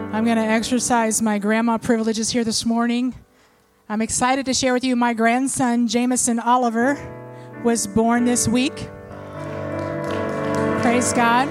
I'm going to exercise my grandma privileges here this morning. I'm excited to share with you my grandson, Jameson Oliver, was born this week. Praise God.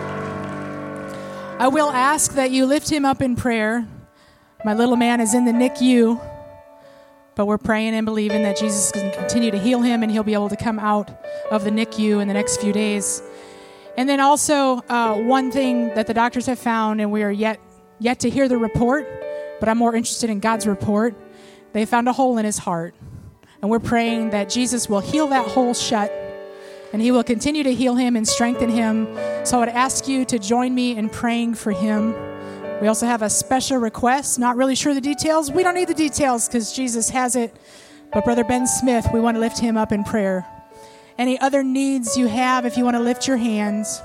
I will ask that you lift him up in prayer. My little man is in the NICU, but we're praying and believing that Jesus can continue to heal him and he'll be able to come out of the NICU in the next few days. And then also one thing that the doctors have found, and we are yet to hear the report, but I'm more interested in God's report. They found a hole in his heart, and we're praying that Jesus will heal that hole shut, and he will continue to heal him and strengthen him. So I would ask you to join me in praying for him. We also have a special request, not really sure the details. We don't need the details because Jesus has it, but Brother Ben Smith, we want to lift him up in prayer. Any other needs you have, if you want to lift your hands.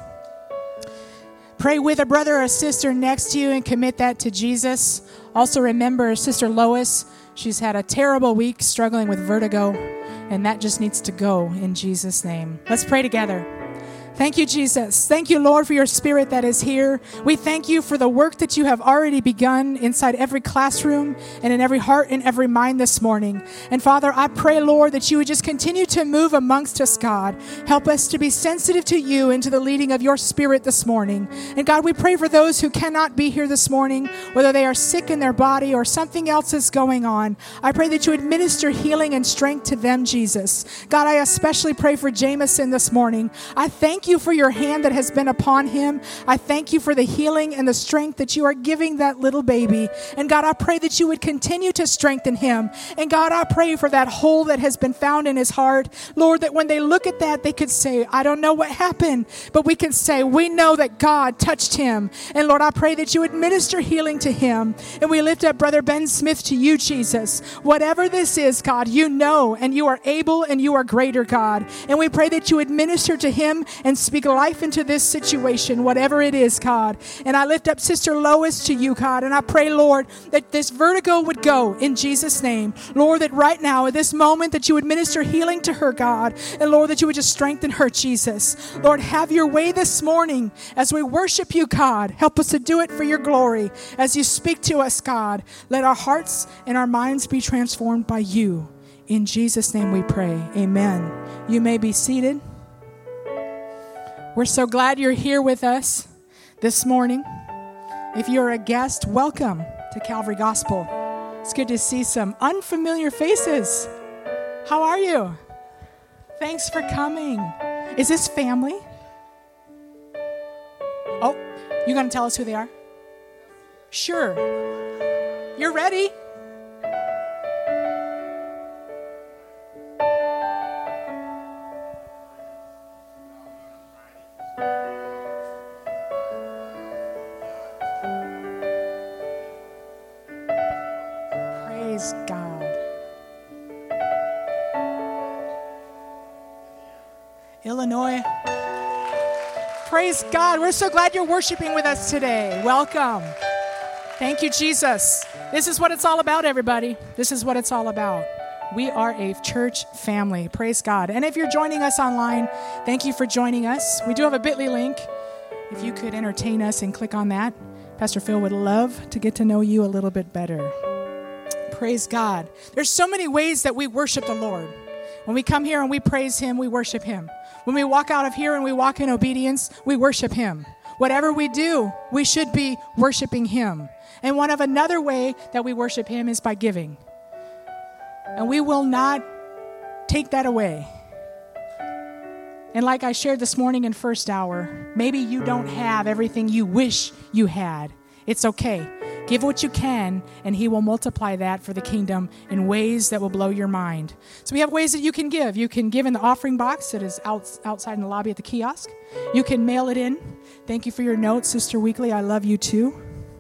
Pray with a brother or a sister next to you and commit that to Jesus. Also remember Sister Lois. She's had a terrible week struggling with vertigo, and that just needs to go in Jesus' name. Let's pray together. Thank you, Jesus. Thank you, Lord, for your spirit that is here. We thank you for the work that you have already begun inside every classroom and in every heart and every mind this morning. And Father, I pray, Lord, that you would just continue to move amongst us, God. Help us to be sensitive to you and to the leading of your spirit this morning. And God, we pray for those who cannot be here this morning, whether they are sick in their body or something else is going on. I pray that you would minister healing and strength to them, Jesus. God, I especially pray for Jameson this morning. I thank you for your hand that has been upon him. I thank you for the healing and the strength that you are giving that little baby. And God, I pray that you would continue to strengthen him. And God, I pray for that hole that has been found in his heart. Lord, that when they look at that, they could say, I don't know what happened, but we can say, we know that God touched him. And Lord, I pray that you would minister healing to him. And we lift up Brother Ben Smith to you, Jesus. Whatever this is, God, you know, and you are able and you are greater, God. And we pray that you would minister to him and speak life into this situation, whatever it is, God. And I lift up Sister Lois to you, God, and I pray, Lord, that this vertigo would go in Jesus' name. Lord, that right now, at this moment, that you would minister healing to her, God, and Lord, that you would just strengthen her, Jesus. Lord, have your way this morning as we worship you, God. Help us to do it for your glory. As you speak to us, God, let our hearts and our minds be transformed by you. In Jesus' name we pray. Amen. You may be seated. We're so glad you're here with us this morning. If you're a guest, welcome to Calvary Gospel. It's good to see some unfamiliar faces. How are you? Thanks for coming. Is this family? Oh, you going to tell us who they are? Sure. You're ready? Praise God. Illinois. Praise God. We're so glad you're worshiping with us today. Welcome. Thank you, Jesus. This is what it's all about, everybody. This is what it's all about. We are a church family. Praise God. And if you're joining us online, thank you for joining us. We do have a Bitly link. If you could entertain us and click on that, Pastor Phil would love to get to know you a little bit better. Praise God. There's so many ways that we worship the Lord. When we come here and we praise him, we worship him. When we walk out of here and we walk in obedience, we worship him. Whatever we do, we should be worshiping him. And another way that we worship him is by giving. And we will not take that away. And like I shared this morning in first hour, maybe you don't have everything you wish you had. It's okay. Give what you can, and he will multiply that for the kingdom in ways that will blow your mind. So we have ways that you can give. You can give in the offering box that is outside in the lobby at the kiosk. You can mail it in. Thank you for your note, Sister Weekly. I love you too.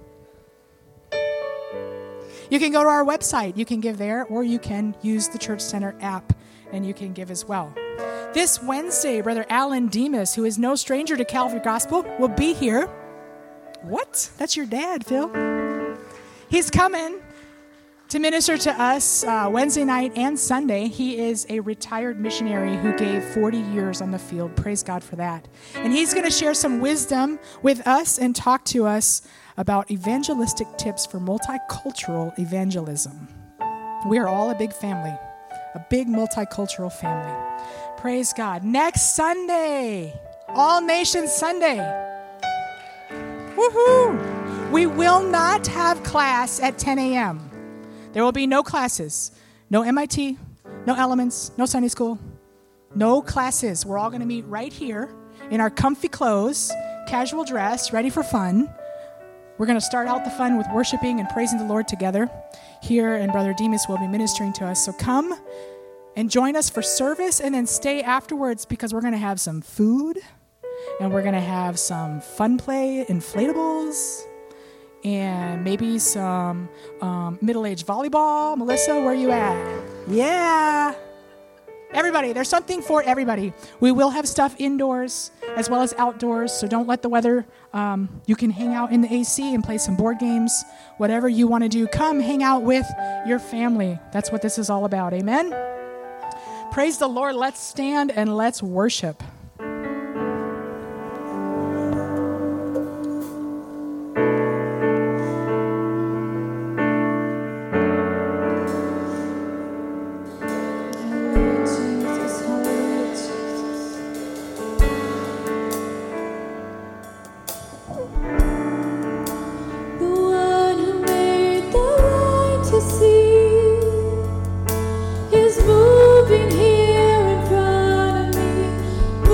You can go to our website. You can give there, or you can use the Church Center app, and you can give as well. This Wednesday, Brother Alan Demas, who is no stranger to Calvary Gospel, will be here. What? That's your dad, Phil. He's coming to minister to us Wednesday night and Sunday. He is a retired missionary who gave 40 years on the field. Praise God for that. And he's going to share some wisdom with us and talk to us about evangelistic tips for multicultural evangelism. We are all a big family, a big multicultural family. Praise God. Next Sunday, All Nations Sunday. Woohoo! We will not have class at 10 a.m. There will be no classes, no MIT, no Elements, no Sunday school, no classes. We're all going to meet right here in our comfy clothes, casual dress, ready for fun. We're going to start out the fun with worshiping and praising the Lord together here, and Brother Demas will be ministering to us. So come and join us for service, and then stay afterwards because we're going to have some food, and we're going to have some fun play, inflatables, and maybe some middle-aged volleyball. Melissa, where are you at? Yeah. Everybody, there's something for everybody. We will have stuff indoors as well as outdoors, so don't let the weather, you can hang out in the AC and play some board games, whatever you want to do. Come hang out with your family. That's what this is all about. Amen? Praise the Lord. Let's stand and let's worship. Moving here in front of me.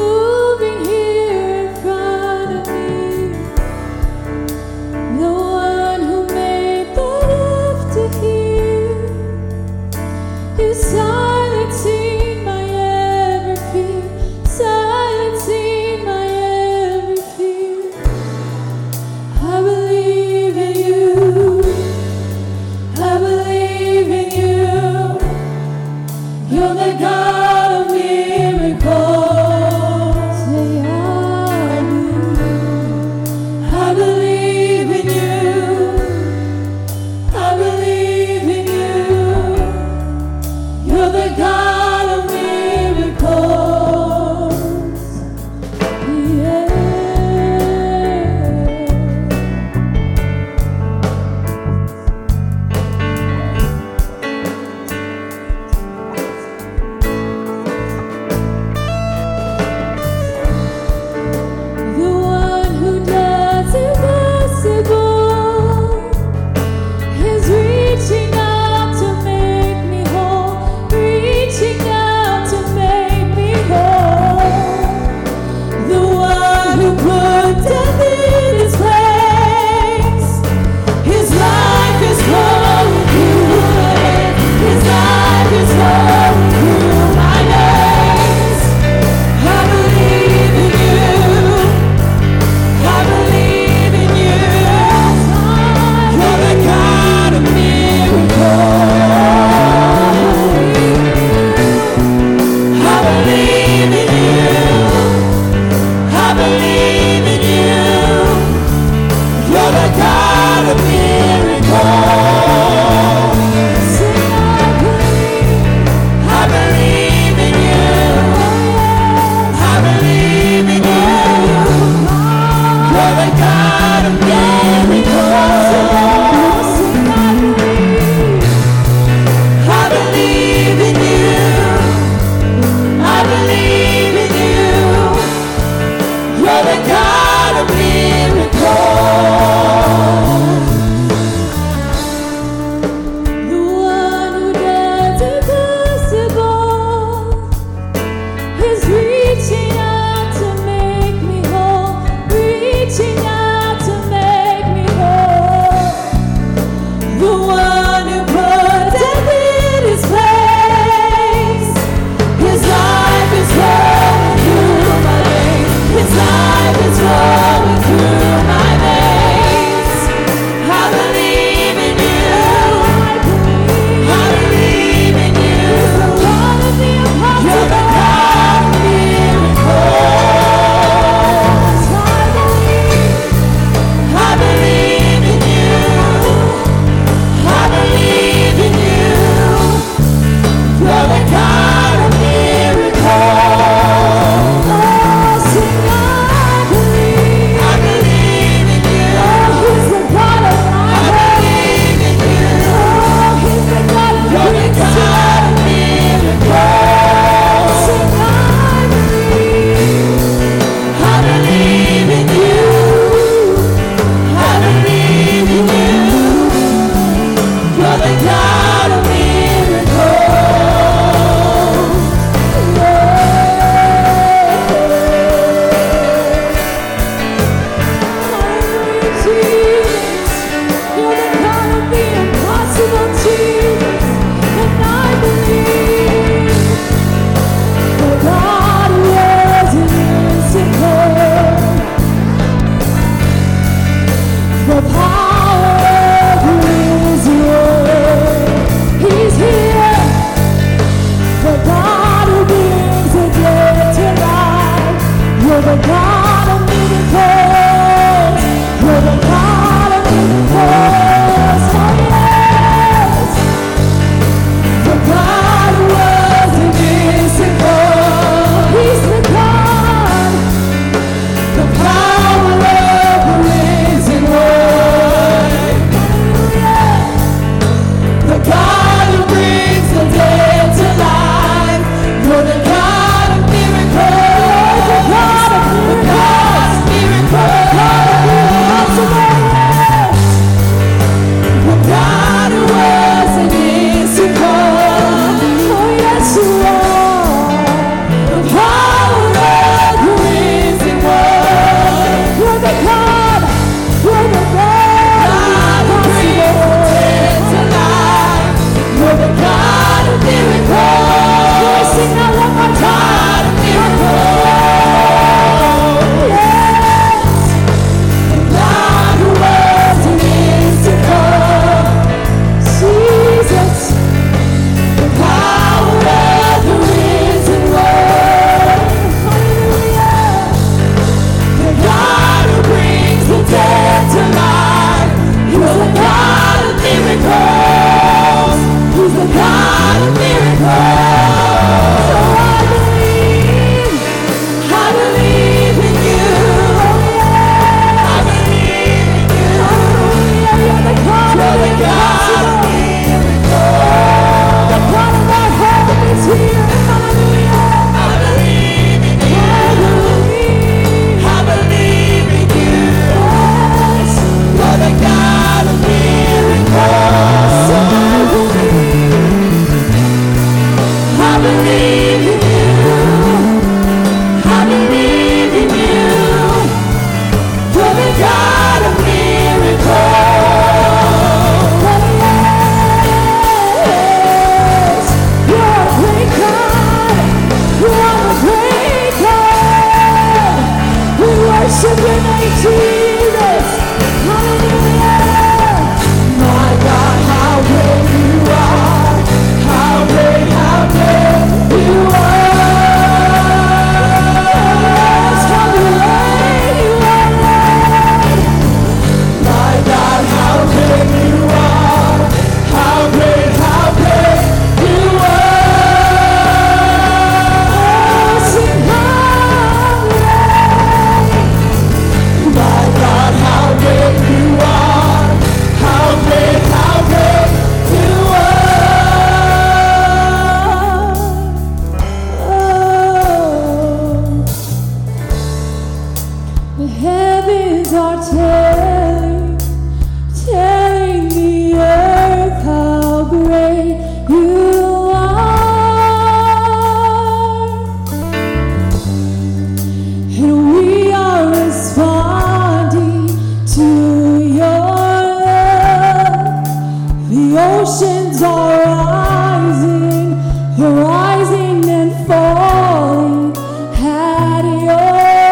oceans are rising, they're rising and falling at your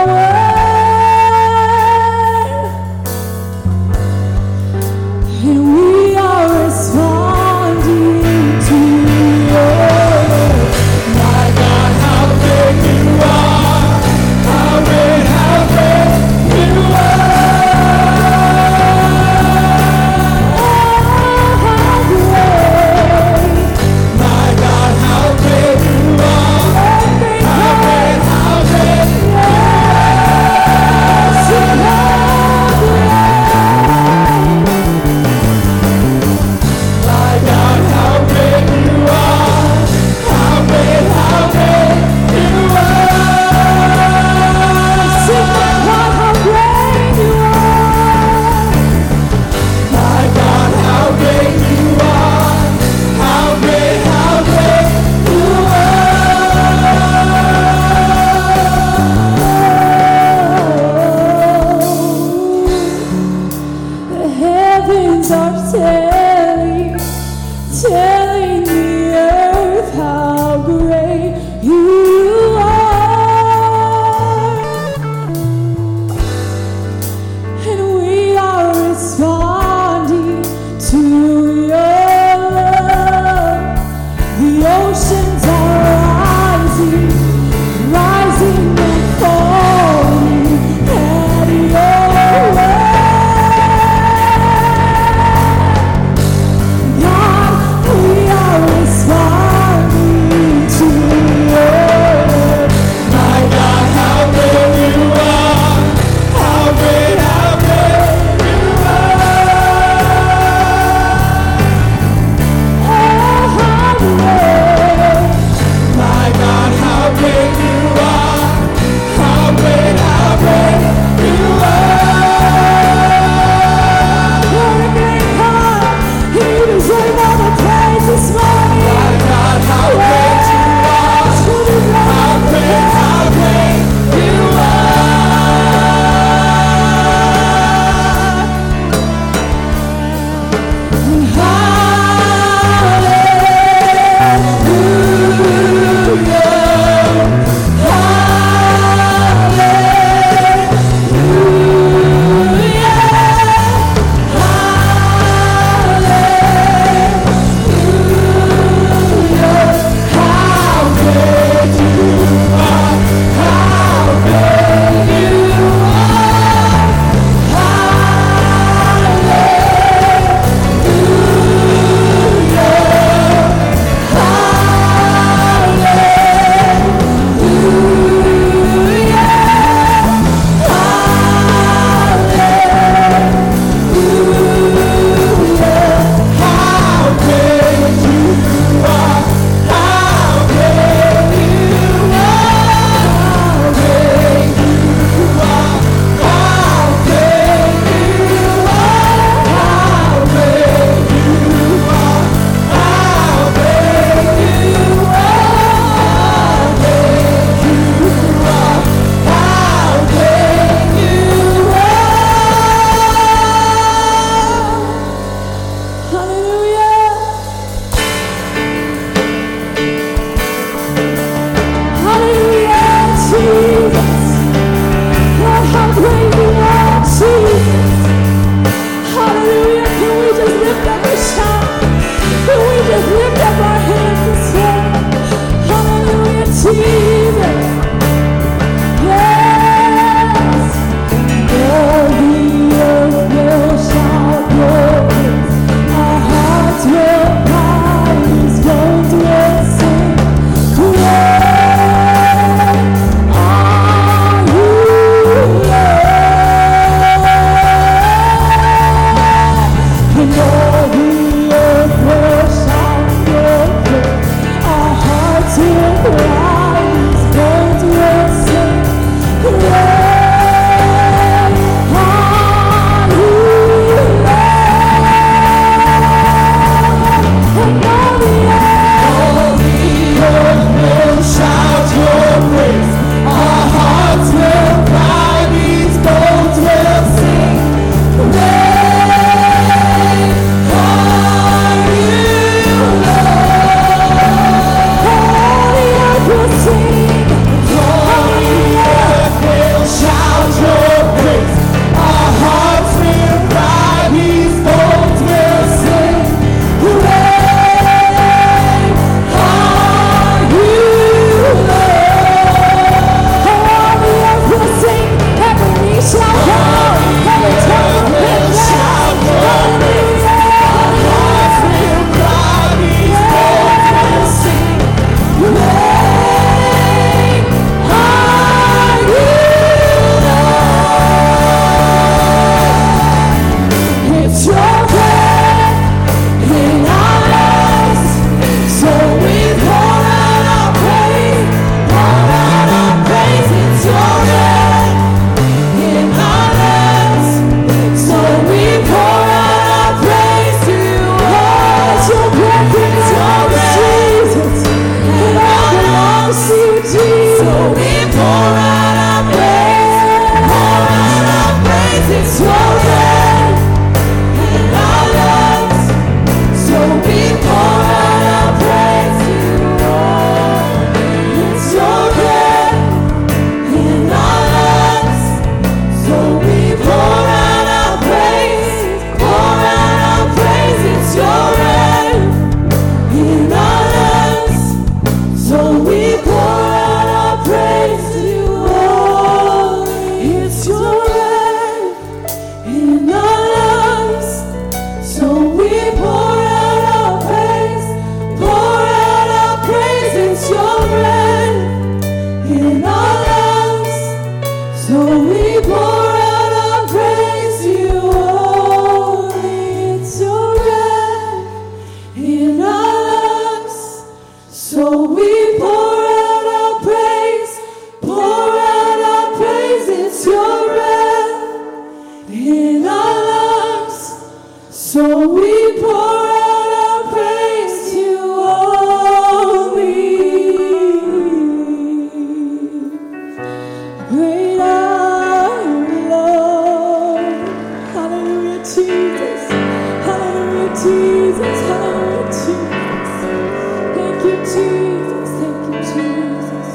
word, and we are responding to your word. My God, how great you are! How great you are! Telling the earth how great you are, and we are responding to your love. The oceans are rising, rising and falling at your word. we pour out our praise, pour out our praise. It's your breath in our lungs. So we pour out our praise to you only. It's your breath in our lungs. So we pour out our praise, pour out our praise. It's your breath in our lungs. So we pour out our praise to you only. Great are you, Lord. Hallelujah, Jesus. Hallelujah, Jesus. Hallelujah, Jesus. Thank you, Jesus. Thank you, Jesus.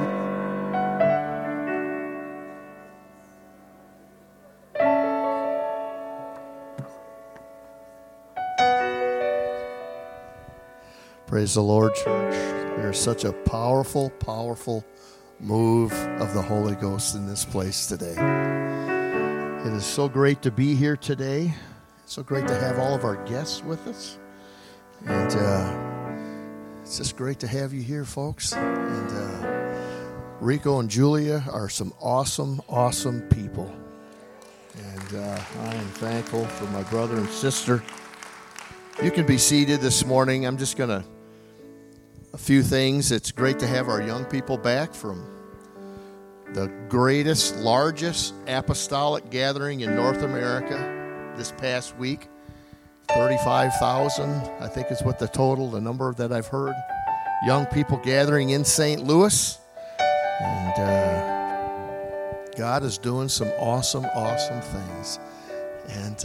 Praise the Lord, church. There's such a powerful, powerful move of the Holy Ghost in this place today. It is so great to be here today. It's so great to have all of our guests with us. And it's just great to have you here, folks. And Rico and Julia are some awesome, awesome people. And I am thankful for my brother and sister. You can be seated this morning. I'm just going to a few things. It's great to have our young people back from the greatest, largest apostolic gathering in North America this past week. 35,000, I think is what the number that I've heard. Young people gathering in St. Louis. And God is doing some awesome, awesome things. And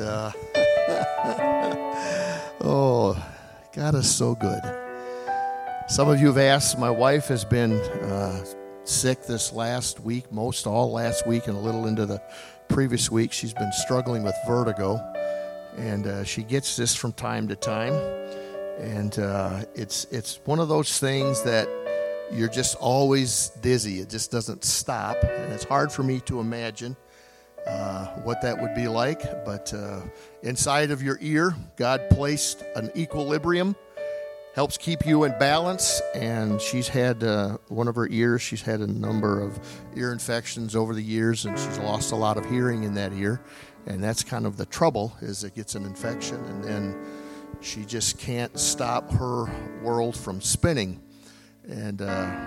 oh, God is so good. Some of you have asked, my wife has been sick this last week, all last week and a little into the previous week. She's been struggling with vertigo, and she gets this from time to time. And it's one of those things that you're just always dizzy. It just doesn't stop, and it's hard for me to imagine what that would be like. But inside of your ear, God placed an equilibrium, helps keep you in balance. And she's had one of her ears, she's had a number of ear infections over the years, and she's lost a lot of hearing in that ear. And that's kind of the trouble, is it gets an infection, and then she just can't stop her world from spinning. And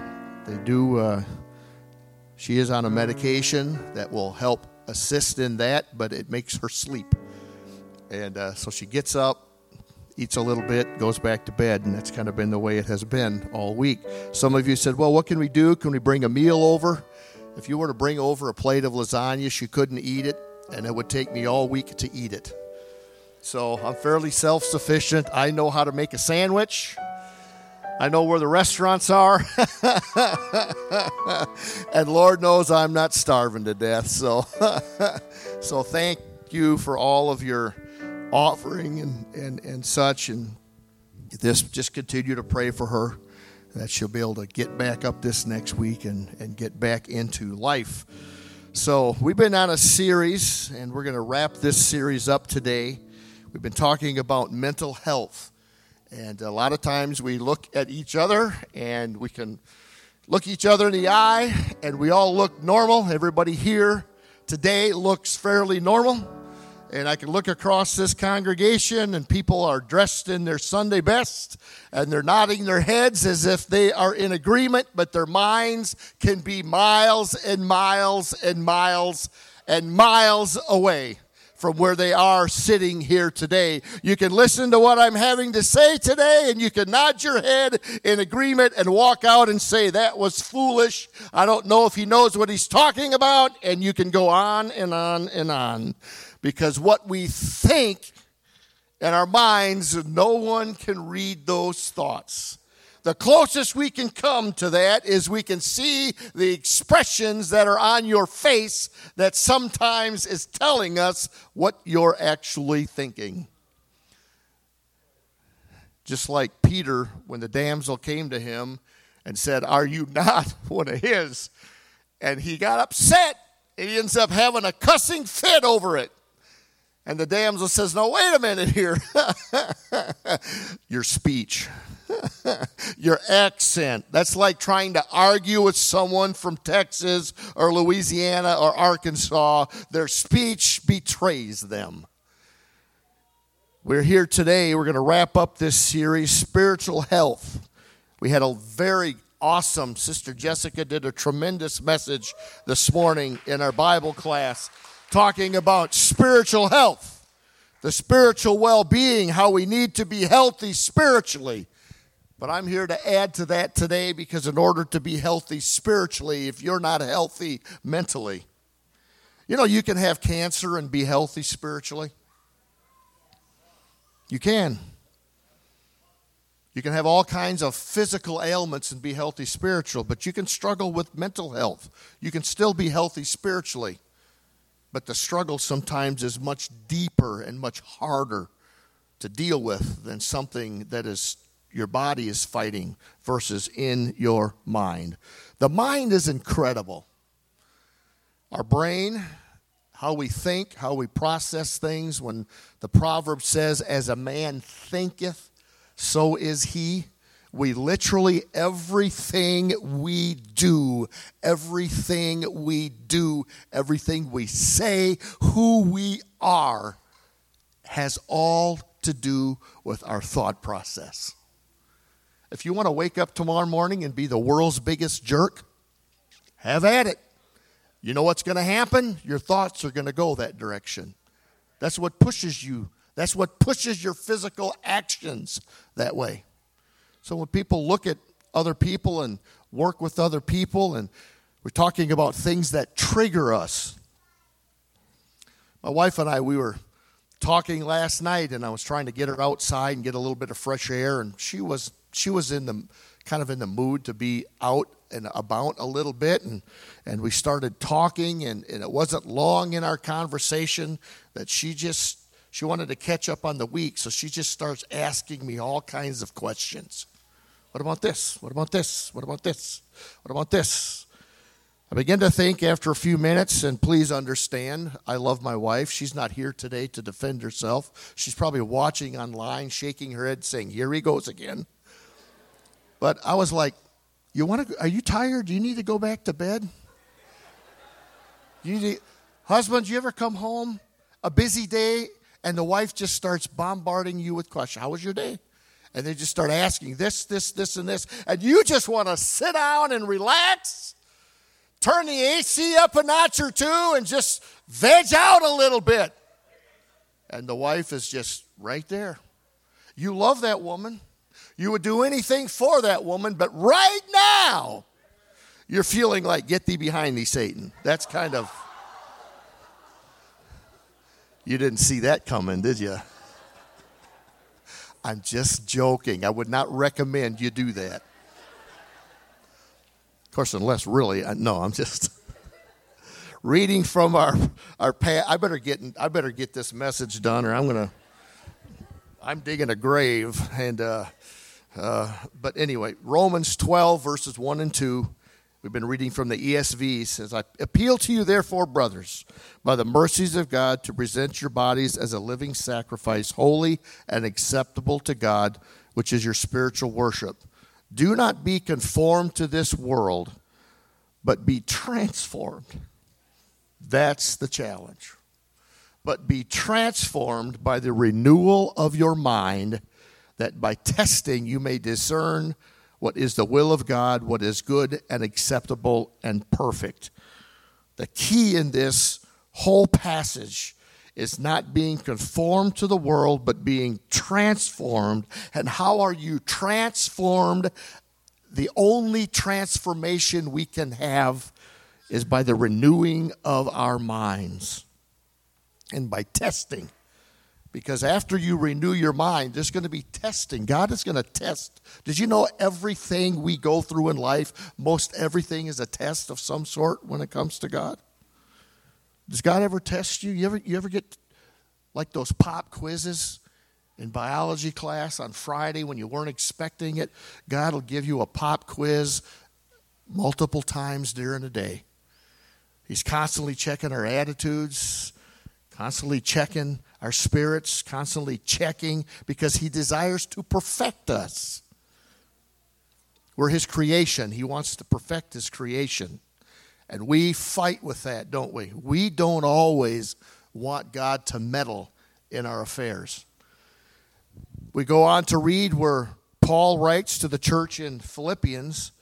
she is on a medication that will help assist in that, but it makes her sleep. And so she gets up, eats a little bit, goes back to bed, and that's kind of been the way it has been all week. Some of you said, well, what can we do? Can we bring a meal over? If you were to bring over a plate of lasagna, she couldn't eat it, and it would take me all week to eat it. So I'm fairly self-sufficient. I know how to make a sandwich. I know where the restaurants are. And Lord knows I'm not starving to death. So thank you for all of your offering and such. And just continue to pray for her, that she'll be able to get back up this next week and get back into life. So we've been on a series, and we're going to wrap this series up today. We've been talking about mental health. And a lot of times we look at each other, and we can look each other in the eye, and we all look normal. Everybody here today looks fairly normal. And I can look across this congregation, and people are dressed in their Sunday best, and they're nodding their heads as if they are in agreement, but their minds can be miles and miles and miles and miles away from where they are sitting here today. You can listen to what I'm having to say today, and you can nod your head in agreement and walk out and say, that was foolish. I don't know if he knows what he's talking about. And you can go on and on and on. Because what we think in our minds, no one can read those thoughts. The closest we can come to that is we can see the expressions that are on your face that sometimes is telling us what you're actually thinking. Just like Peter, when the damsel came to him and said, are you not one of his? And he got upset, and he ends up having a cussing fit over it. And the damsel says, no, wait a minute here. Your speech, your accent. That's like trying to argue with someone from Texas or Louisiana or Arkansas. Their speech betrays them. We're here today. We're going to wrap up this series, Spiritual Health. We had a very awesome, Sister Jessica did a tremendous message this morning in our Bible class talking about spiritual health, the spiritual well-being, how we need to be healthy spiritually. But I'm here to add to that today because in order to be healthy spiritually, if you're not healthy mentally, you can have cancer and be healthy spiritually. You can. You can have all kinds of physical ailments and be healthy spiritual, but you can struggle with mental health. You can still be healthy spiritually, but the struggle sometimes is much deeper and much harder to deal with than something that is your body is fighting versus in your mind. The mind is incredible. Our brain, how we think, how we process things. When the proverb says, as a man thinketh, so is he. We literally, everything we do, everything we say, who we are, has all to do with our thought process. If you want to wake up tomorrow morning and be the world's biggest jerk, have at it. You know what's going to happen? Your thoughts are going to go that direction. That's what pushes you. That's what pushes your physical actions that way. So when people look at other people and work with other people, and we're talking about things that trigger us. My wife and I, we were talking last night, and I was trying to get her outside and get a little bit of fresh air, and she was in the kind of in the mood to be out and about a little bit, and we started talking, and it wasn't long in our conversation that she wanted to catch up on the week, so she just starts asking me all kinds of questions. What about this? What about this? What about this? What about this? I begin to think after a few minutes, and please understand, I love my wife. She's not here today to defend herself. She's probably watching online, shaking her head, saying, here he goes again. But I was like, are you tired? Do you need to go back to bed? Husbands, you ever come home, a busy day, and the wife just starts bombarding you with questions? How was your day? And they just start asking this, and this. And you just want to sit down and relax, turn the AC up a notch or two, and just veg out a little bit. And the wife is just right there. You love that woman. You would do anything for that woman, but right now, you're feeling like, get thee behind thee, Satan. That's kind of, you didn't see that coming, did you? I'm just joking. I would not recommend you do that. Of course, unless really, no, I'm just reading from our I better get this message done, or I'm digging a grave. And but anyway, Romans 12 verses 1 and 2. We've been reading from the ESV. It says, I appeal to you, therefore, brothers, by the mercies of God, to present your bodies as a living sacrifice, holy and acceptable to God, which is your spiritual worship. Do not be conformed to this world, but be transformed. That's the challenge. But be transformed by the renewal of your mind, that by testing you may discern what is the will of God, what is good and acceptable and perfect. The key in this whole passage is not being conformed to the world, but being transformed. And how are you transformed? The only transformation we can have is by the renewing of our minds and by testing. Because after you renew your mind, there's going to be testing. God is going to test. Did you know everything we go through in life, most everything is a test of some sort when it comes to God? Does God ever test you? You ever get like those pop quizzes in biology class on Friday when you weren't expecting it? God will give you a pop quiz multiple times during the day. He's constantly checking our attitudes, constantly checking our spirits, constantly checking, because he desires to perfect us. We're his creation. He wants to perfect his creation. And we fight with that, don't we? We don't always want God to meddle in our affairs. We go on to read where Paul writes to the church in Philippians.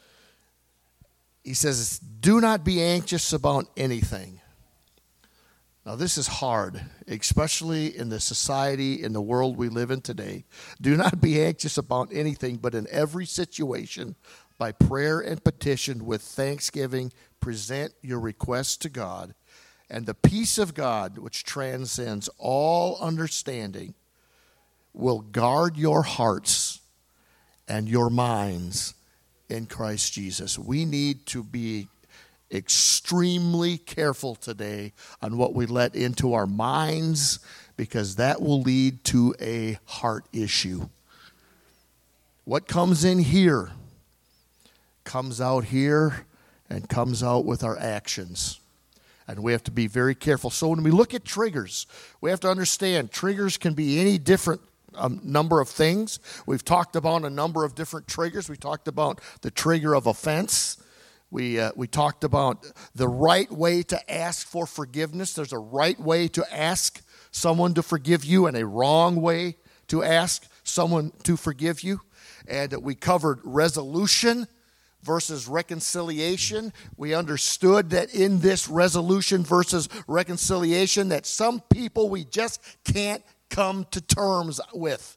He says, do not be anxious about anything. Now, this is hard, especially in the society, in the world we live in today. Do not be anxious about anything, but in every situation, by prayer and petition with thanksgiving, present your requests to God, and the peace of God, which transcends all understanding, will guard your hearts and your minds in Christ Jesus. We need to be extremely careful today on what we let into our minds, because that will lead to a heart issue. What comes in here comes out here and comes out with our actions. And we have to be very careful. So when we look at triggers, we have to understand triggers can be any different number of things. We've talked about a number of different triggers. We talked about the trigger of offense. We talked about the right way to ask for forgiveness. There's a right way to ask someone to forgive you and a wrong way to ask someone to forgive you. And we covered resolution versus reconciliation. We understood that in this resolution versus reconciliation, that some people we just can't come to terms with.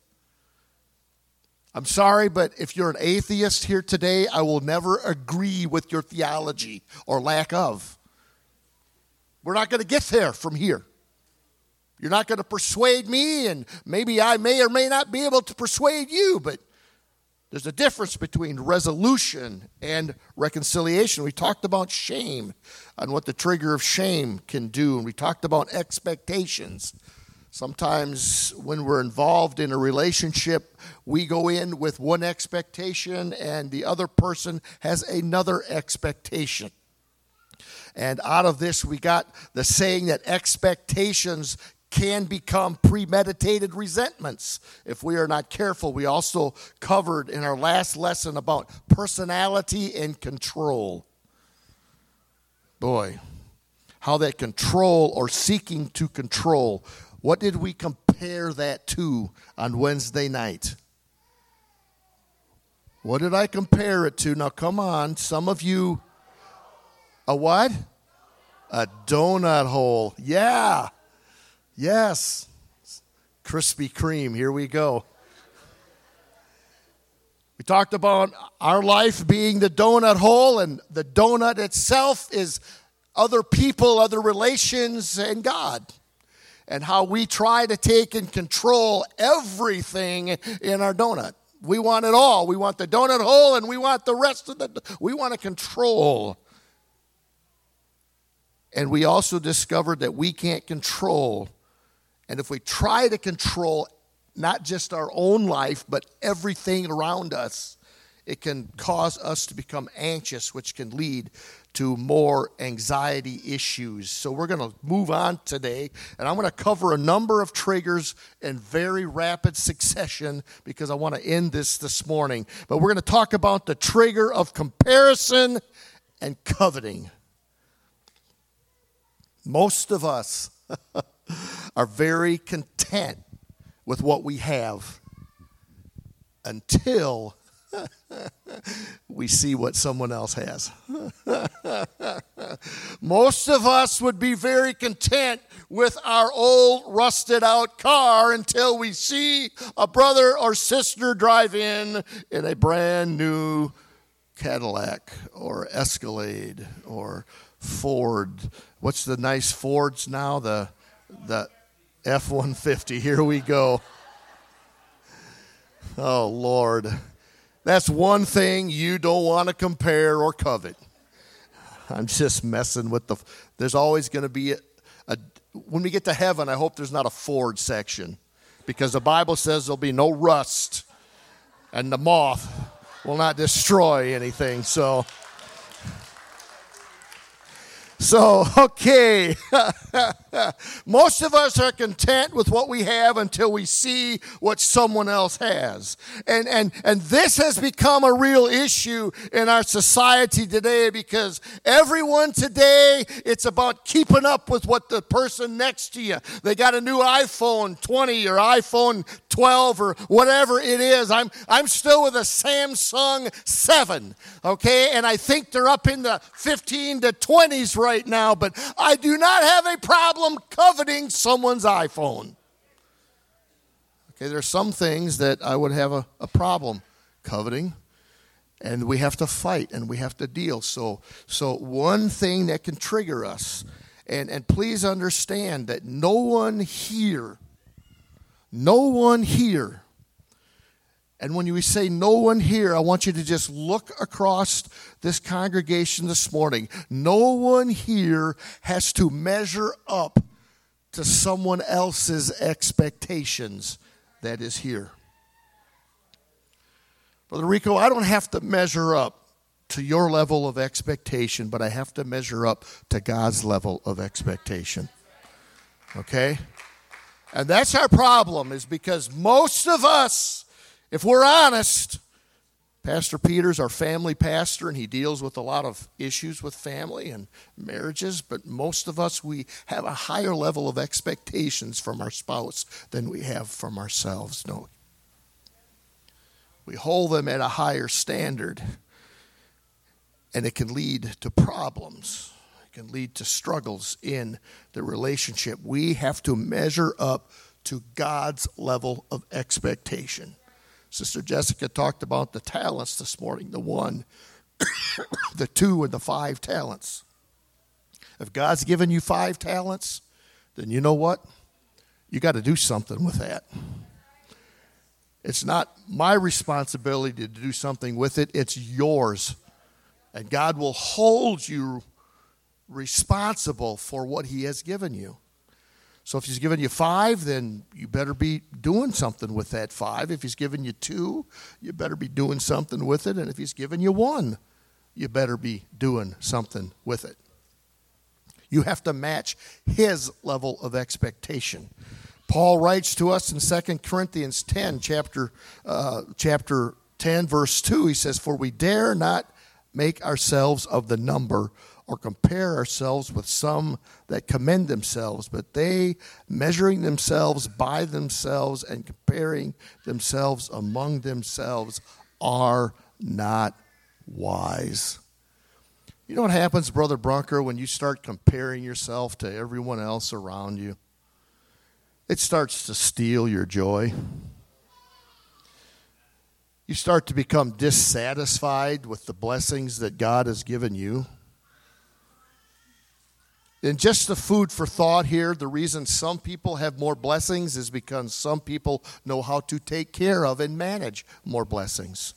I'm sorry, but if you're an atheist here today, I will never agree with your theology or lack of. We're not going to get there from here. You're not going to persuade me, and maybe I may or may not be able to persuade you, but there's a difference between resolution and reconciliation. We talked about shame and what the trigger of shame can do, and we talked about expectations. Sometimes when we're involved in a relationship, we go in with one expectation and the other person has another expectation. And out of this, we got the saying that expectations can become premeditated resentments if we are not careful. We also covered in our last lesson about personality and control. Boy, how that control or seeking to control. What did we compare that to on Wednesday night? What did I compare it to? Now, come on. Some of you, a what? A donut hole. Yeah. Yes. Krispy Kreme. Here we go. We talked about our life being the donut hole, and the donut itself is other people, other relations, and God. And how we try to take and control everything in our donut. We want it all. We want the donut hole, and we want the rest of we want to control. And we also discovered that we can't control. And if we try to control not just our own life, but everything around us, it can cause us to become anxious, which can lead to more anxiety issues. So we're going to move on today, and I'm going to cover a number of triggers in very rapid succession because I want to end this morning. But we're going to talk about the trigger of comparison and coveting. Most of us are very content with what we have until we see what someone else has. Most of us would be very content with our old rusted out car until we see a brother or sister drive in a brand new Cadillac or Escalade or Ford. What's the nice Fords now? The F-150. Here we go. Oh, Lord. That's one thing you don't want to compare or covet. I'm just messing with there's always going to be when we get to heaven, I hope there's not a Ford section, because the Bible says there'll be no rust and the moth will not destroy anything. So okay. Most of us are content with what we have until we see what someone else has. And this has become a real issue in our society today, because everyone today, it's about keeping up with what the person next to you. They got a new iPhone 20 or iPhone 12 or whatever it is. I'm still with a Samsung 7, okay? And I think they're up in the 15 to 20s right now, but I do not have a problem coveting someone's iPhone. Okay, there's some things that I would have a problem coveting, and we have to fight and we have to deal. So one thing that can trigger us, and please understand that no one here, and when you say no one here, I want you to just look across this congregation this morning. No one here has to measure up to someone else's expectations that is here. Brother Rico, I don't have to measure up to your level of expectation, but I have to measure up to God's level of expectation. Okay? And that's our problem, is because most of us, if we're honest, Pastor Peter's our family pastor, and he deals with a lot of issues with family and marriages, but most of us, we have a higher level of expectations from our spouse than we have from ourselves. No. We hold them at a higher standard, and it can lead to problems. It can lead to struggles in the relationship. We have to measure up to God's level of expectation. Sister Jessica talked about the talents this morning, the 1, the 2, and the 5 talents. If God's given you 5 talents, then you know what? You got to do something with that. It's not my responsibility to do something with it. It's yours. And God will hold you responsible for what he has given you. So if he's given you 5, then you better be doing something with that 5. If he's given you 2, you better be doing something with it. And if he's given you 1, you better be doing something with it. You have to match his level of expectation. Paul writes to us in 2 Corinthians 10, chapter 10, verse 2. He says, "For we dare not make ourselves of the number or compare ourselves with some that commend themselves, but they, measuring themselves by themselves and comparing themselves among themselves, are not wise." You know what happens, Brother Brunker, when you start comparing yourself to everyone else around you? It starts to steal your joy. You start to become dissatisfied with the blessings that God has given you. And just the food for thought here, the reason some people have more blessings is because some people know how to take care of and manage more blessings.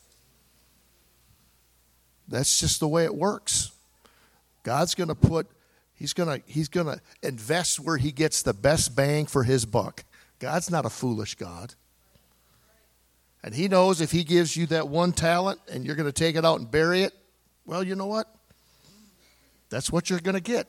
That's just the way it works. God's going to put, he's going to invest where he gets the best bang for his buck. God's not a foolish God. And he knows if he gives you that 1 talent and you're going to take it out and bury it, well, you know what? That's what you're going to get.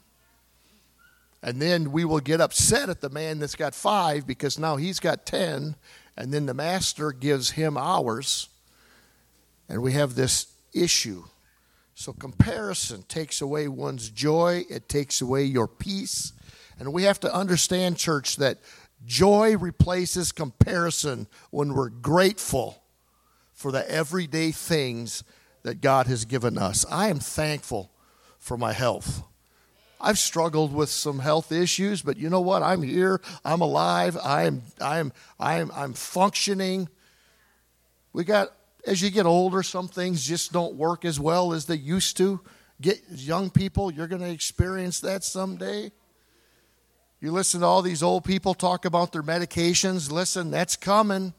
And then we will get upset at the man that's got 5 because now he's got 10, and then the master gives him ours, and we have this issue. So comparison takes away one's joy. It takes away your peace. And we have to understand, church, that joy replaces comparison when we're grateful for the everyday things that God has given us. I am thankful for my health. I've struggled with some health issues, but you know what? I'm here. I'm alive. I'm functioning. As you get older, some things just don't work as well as they used to. Young people, you're going to experience that someday. You listen to all these old people talk about their medications. Listen, that's coming.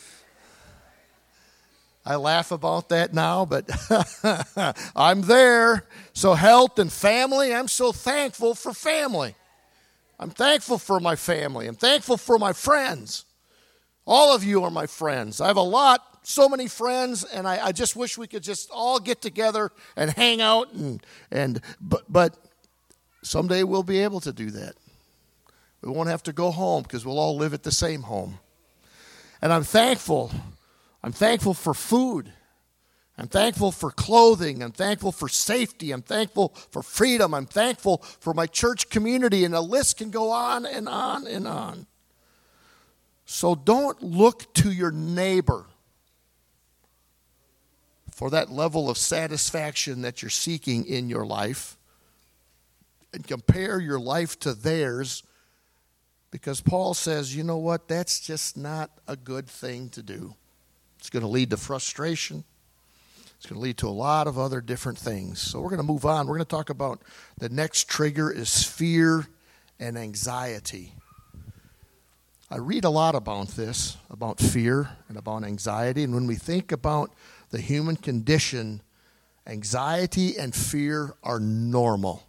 I laugh about that now, but I'm there. So health and family, I'm so thankful for family. I'm thankful for my family. I'm thankful for my friends. All of you are my friends. I have so many friends, and I just wish we could just all get together and hang out. But someday we'll be able to do that. We won't have to go home because we'll all live at the same home. And I'm thankful. I'm thankful for food. I'm thankful for clothing. I'm thankful for safety. I'm thankful for freedom. I'm thankful for my church community. And the list can go on and on and on. So don't look to your neighbor for that level of satisfaction that you're seeking in your life and compare your life to theirs, because Paul says, you know what, that's just not a good thing to do. It's going to lead to frustration. It's going to lead to a lot of other different things. So we're going to move on. We're going to talk about the next trigger is fear and anxiety. I read a lot about this, about fear and about anxiety. And when we think about the human condition, anxiety and fear are normal.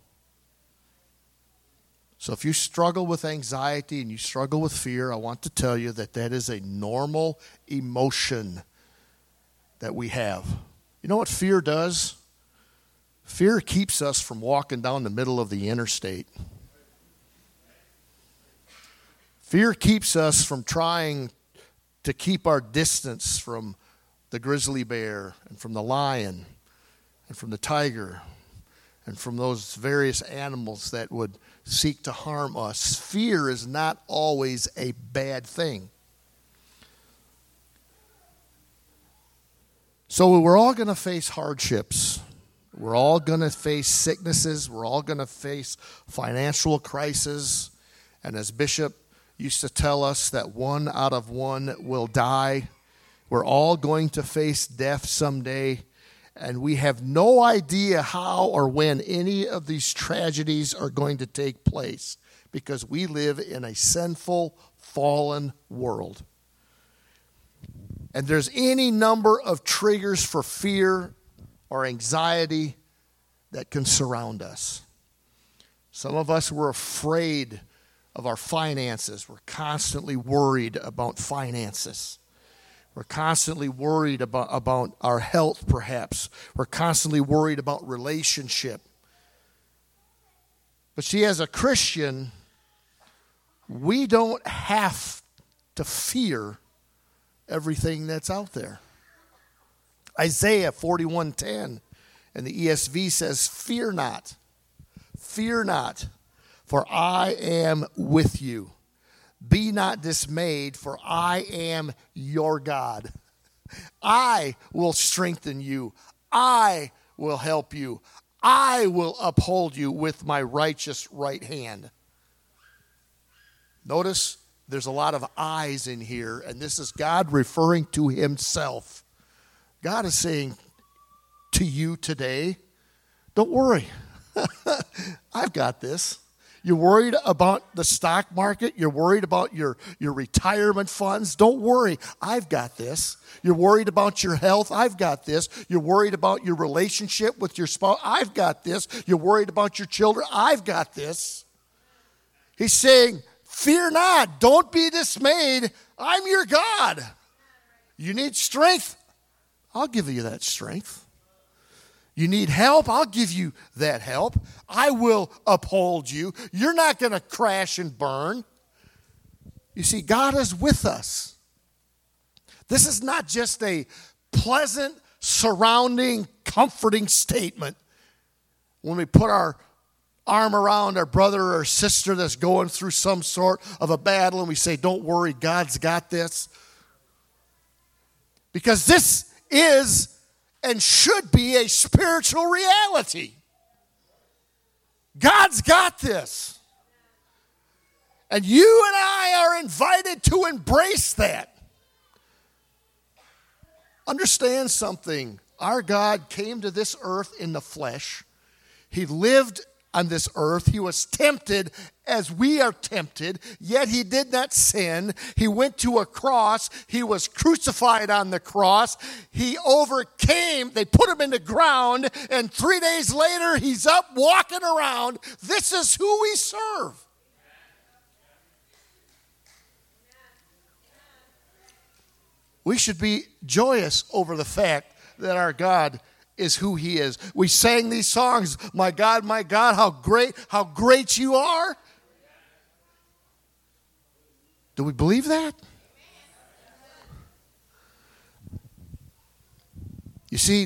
So if you struggle with anxiety and you struggle with fear, I want to tell you that that is a normal emotion that we have. You know what fear does? Fear keeps us from walking down the middle of the interstate. Fear keeps us from trying to keep our distance from the grizzly bear and from the lion and from the tiger and from those various animals that would seek to harm us. Fear is not always a bad thing. So we're all going to face hardships. We're all going to face sicknesses. We're all going to face financial crises. And as Bishop used to tell us, that 1 out of 1 will die. We're all going to face death someday. And we have no idea how or when any of these tragedies are going to take place, because we live in a sinful, fallen world. And there's any number of triggers for fear or anxiety that can surround us. Some of us were afraid of our finances. We're constantly worried about finances. We're constantly worried about our health, perhaps. We're constantly worried about relationship. But see, as a Christian, we don't have to fear everything that's out there. Isaiah 41:10 and the ESV says, fear not, for I am with you. Be not dismayed, for I am your God. I will strengthen you. I will help you. I will uphold you with my righteous right hand. Notice there's a lot of I's in here, and this is God referring to himself. God is saying to you today, don't worry. I've got this. You're worried about the stock market. You're worried about your retirement funds. Don't worry. I've got this. You're worried about your health. I've got this. You're worried about your relationship with your spouse. I've got this. You're worried about your children. I've got this. He's saying, fear not. Don't be dismayed. I'm your God. You need strength. I'll give you that strength. You need help? I'll give you that help. I will uphold you. You're not going to crash and burn. You see, God is with us. This is not just a pleasant, surrounding, comforting statement when we put our arm around our brother or sister that's going through some sort of a battle and we say, don't worry, God's got this. Because this is and should be a spiritual reality. God's got this. And you and I are invited to embrace that. Understand something. Our God came to this earth in the flesh. He lived on this earth. He was tempted as we are tempted, yet he did not sin. He went to a cross. He was crucified on the cross. He overcame. They put him in the ground, and 3 days later, he's up walking around. This is who we serve. We should be joyous over the fact that our God is who he is. We sang these songs, my God, how great you are. Do we believe that? You see,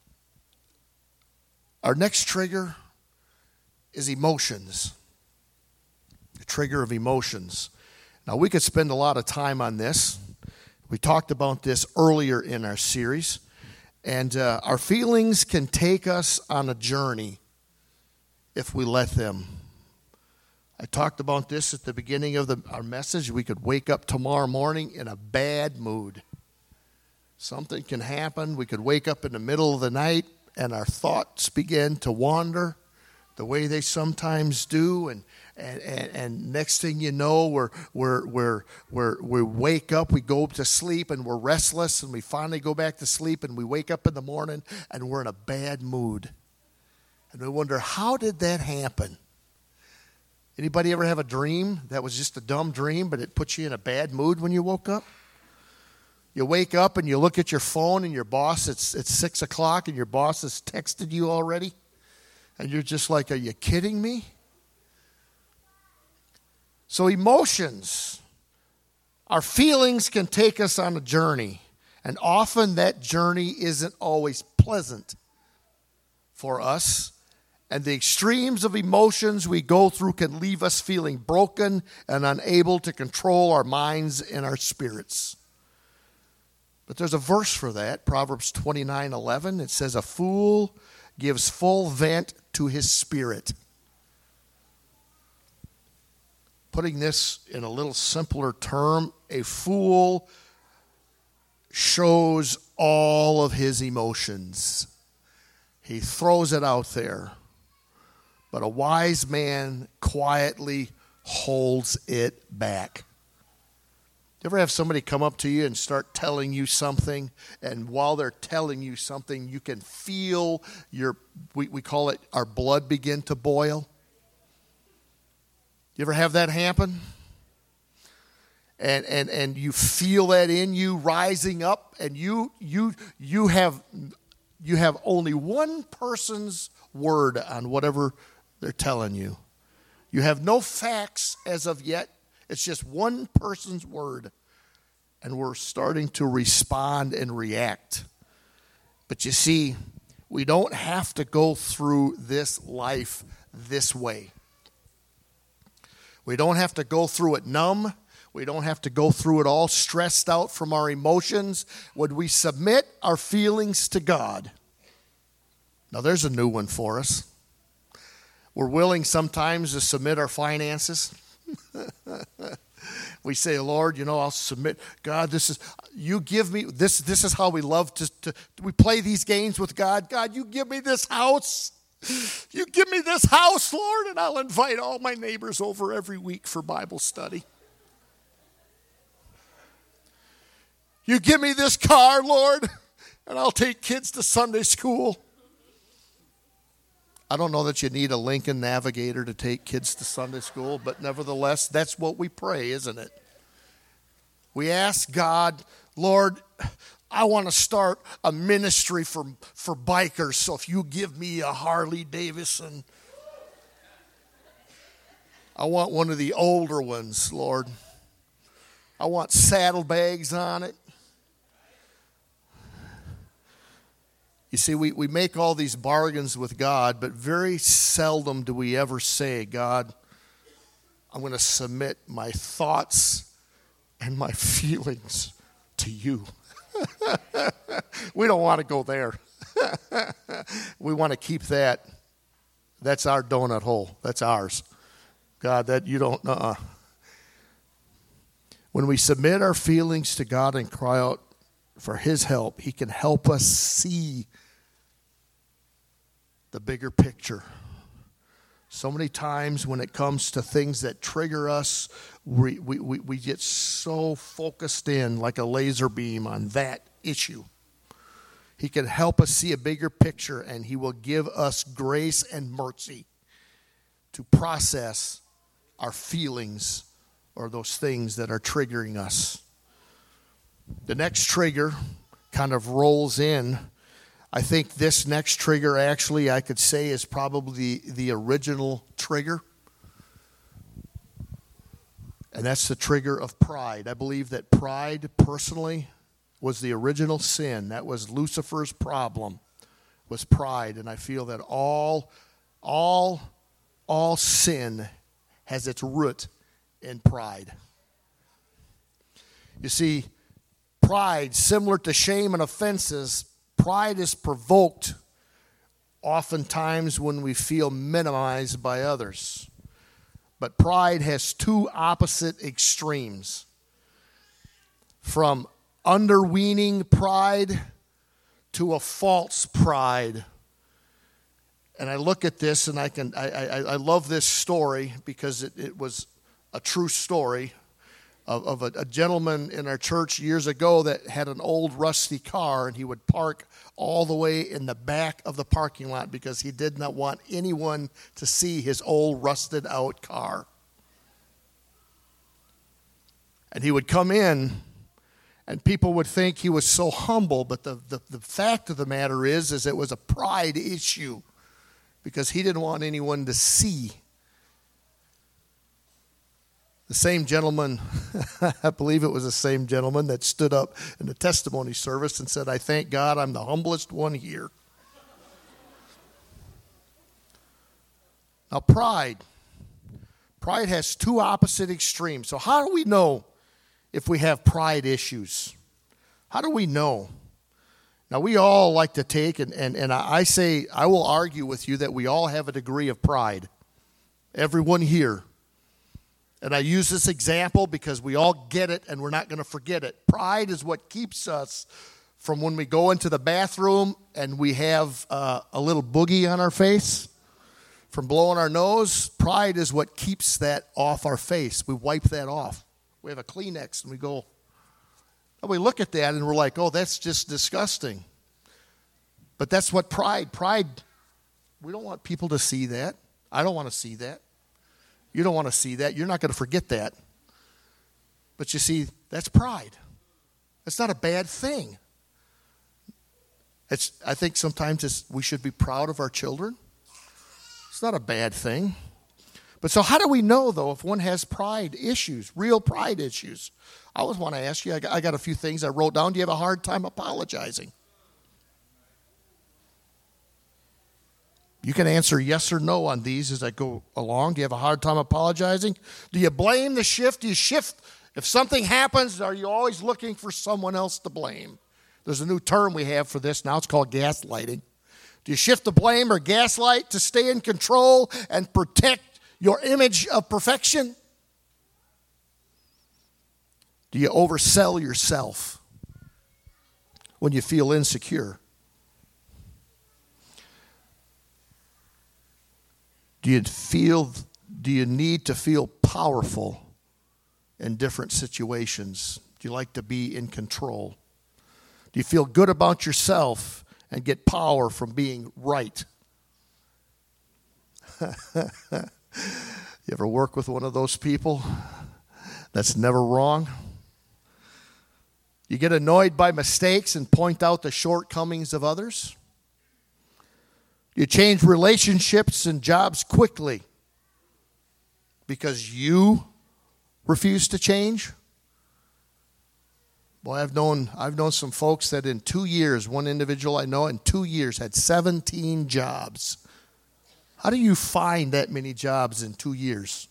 our next trigger is emotions. The trigger of emotions. Now, we could spend a lot of time on this. We talked about this earlier in our series. And our feelings can take us on a journey if we let them. I talked about this at the beginning of our message. We could wake up tomorrow morning in a bad mood. Something can happen. We could wake up in the middle of the night and our thoughts begin to wander the way they sometimes do. And next thing you know, we wake up, we go to sleep, and we're restless, and we finally go back to sleep, and we wake up in the morning, and we're in a bad mood. And we wonder, how did that happen? Anybody ever have a dream that was just a dumb dream, but it put you in a bad mood when you woke up? You wake up and you look at your phone and your boss, it's 6 o'clock and your boss has texted you already. And you're just like, are you kidding me? So emotions, our feelings can take us on a journey. And often that journey isn't always pleasant for us. And the extremes of emotions we go through can leave us feeling broken and unable to control our minds and our spirits. But there's a verse for that, Proverbs 29:11. It says, a fool gives full vent to his spirit. Putting this in a little simpler term, a fool shows all of his emotions. He throws it out there. But a wise man quietly holds it back. You ever have somebody come up to you and start telling you something, and while they're telling you something, you can feel we call it our blood begin to boil? You ever have that happen? And you feel that in you rising up, and you have only one person's word on whatever they're telling you. You have no facts as of yet. It's just one person's word, and we're starting to respond and react. But you see, we don't have to go through this life this way. We don't have to go through it numb. We don't have to go through it all stressed out from our emotions. When we submit our feelings to God, now there's a new one for us. We're willing sometimes to submit our finances. We say, Lord, I'll submit. God, you give me, this is how we love we play these games with God. God, you give me this house. You give me this house, Lord, and I'll invite all my neighbors over every week for Bible study. You give me this car, Lord, and I'll take kids to Sunday school. I don't know that you need a Lincoln Navigator to take kids to Sunday school, but nevertheless, that's what we pray, isn't it? We ask God, Lord, I want to start a ministry for bikers, so if you give me a Harley Davidson, I want one of the older ones, Lord. I want saddlebags on it. You see, we make all these bargains with God, but very seldom do we ever say, God, I'm going to submit my thoughts and my feelings to you. We don't want to go there. We want to keep that. That's our donut hole. That's ours. God, that you don't know. When we submit our feelings to God and cry out for His help, He can help us see the bigger picture. So many times when it comes to things that trigger us, we get so focused in like a laser beam on that issue. He can help us see a bigger picture, and He will give us grace and mercy to process our feelings or those things that are triggering us. The next trigger kind of rolls in. I think this next trigger actually I could say is probably the original trigger. And that's the trigger of pride. I believe that pride, personally, was the original sin. That was Lucifer's problem, was pride. And I feel that all sin has its root in pride. You see, pride, similar to shame and offenses, pride is provoked oftentimes when we feel minimized by others. But pride has two opposite extremes. From underweening pride to a false pride. And I look at this and I love this story because it was a true story of a gentleman in our church years ago that had an old rusty car, and he would park all the way in the back of the parking lot because he did not want anyone to see his old rusted out car. And he would come in and people would think he was so humble, but the fact of the matter is it was a pride issue because he didn't want anyone to see. The same gentleman, I believe it was the same gentleman that stood up in the testimony service and said, "I thank God I'm the humblest one here." Now, pride has two opposite extremes. So how do we know if we have pride issues? How do we know? Now, we all like to take, and I say, I will argue with you that we all have a degree of pride. Everyone here. And I use this example because we all get it and we're not going to forget it. Pride is what keeps us from when we go into the bathroom and we have a little boogie on our face from blowing our nose. Pride is what keeps that off our face. We wipe that off. We have a Kleenex and we go, and we look at that and we're like, oh, that's just disgusting. But that's what pride, we don't want people to see that. I don't want to see that. You don't want to see that. You're not going to forget that. But you see, that's pride. It's not a bad thing. I think sometimes we should be proud of our children. It's not a bad thing. But so how do we know, though, if one has pride issues, real pride issues? I always want to ask you, I got a few things I wrote down. Do you have a hard time apologizing? You can answer yes or no on these as I go along. Do you have a hard time apologizing? Do you blame the shift? Do you shift? If something happens, are you always looking for someone else to blame? There's a new term we have for this now. It's called gaslighting. Do you shift the blame or gaslight to stay in control and protect your image of perfection? Do you oversell yourself when you feel insecure? Do you need to feel powerful in different situations? Do you like to be in control? Do you feel good about yourself and get power from being right? You ever work with one of those people that's never wrong? You get annoyed by mistakes and point out the shortcomings of others? You change relationships and jobs quickly because you refuse to change? Boy, I've known some folks that in 2 years, one individual I know in 2 years had 17 jobs. How do you find that many jobs in 2 years?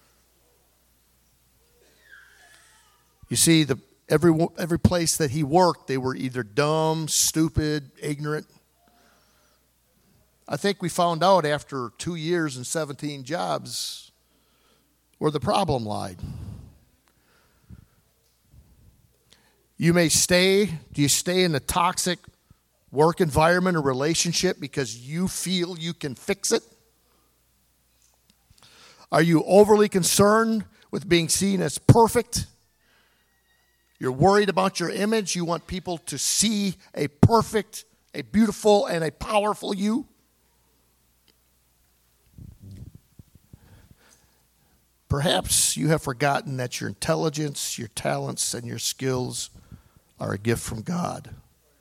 You see, every place that he worked, they were either dumb, stupid, ignorant. I think we found out after 2 years and 17 jobs where the problem lied. You may stay. Do you stay in a toxic work environment or relationship because you feel you can fix it? Are you overly concerned with being seen as perfect? You're worried about your image. You want people to see a perfect, a beautiful, and a powerful you? Perhaps you have forgotten that your intelligence, your talents, and your skills are a gift from God.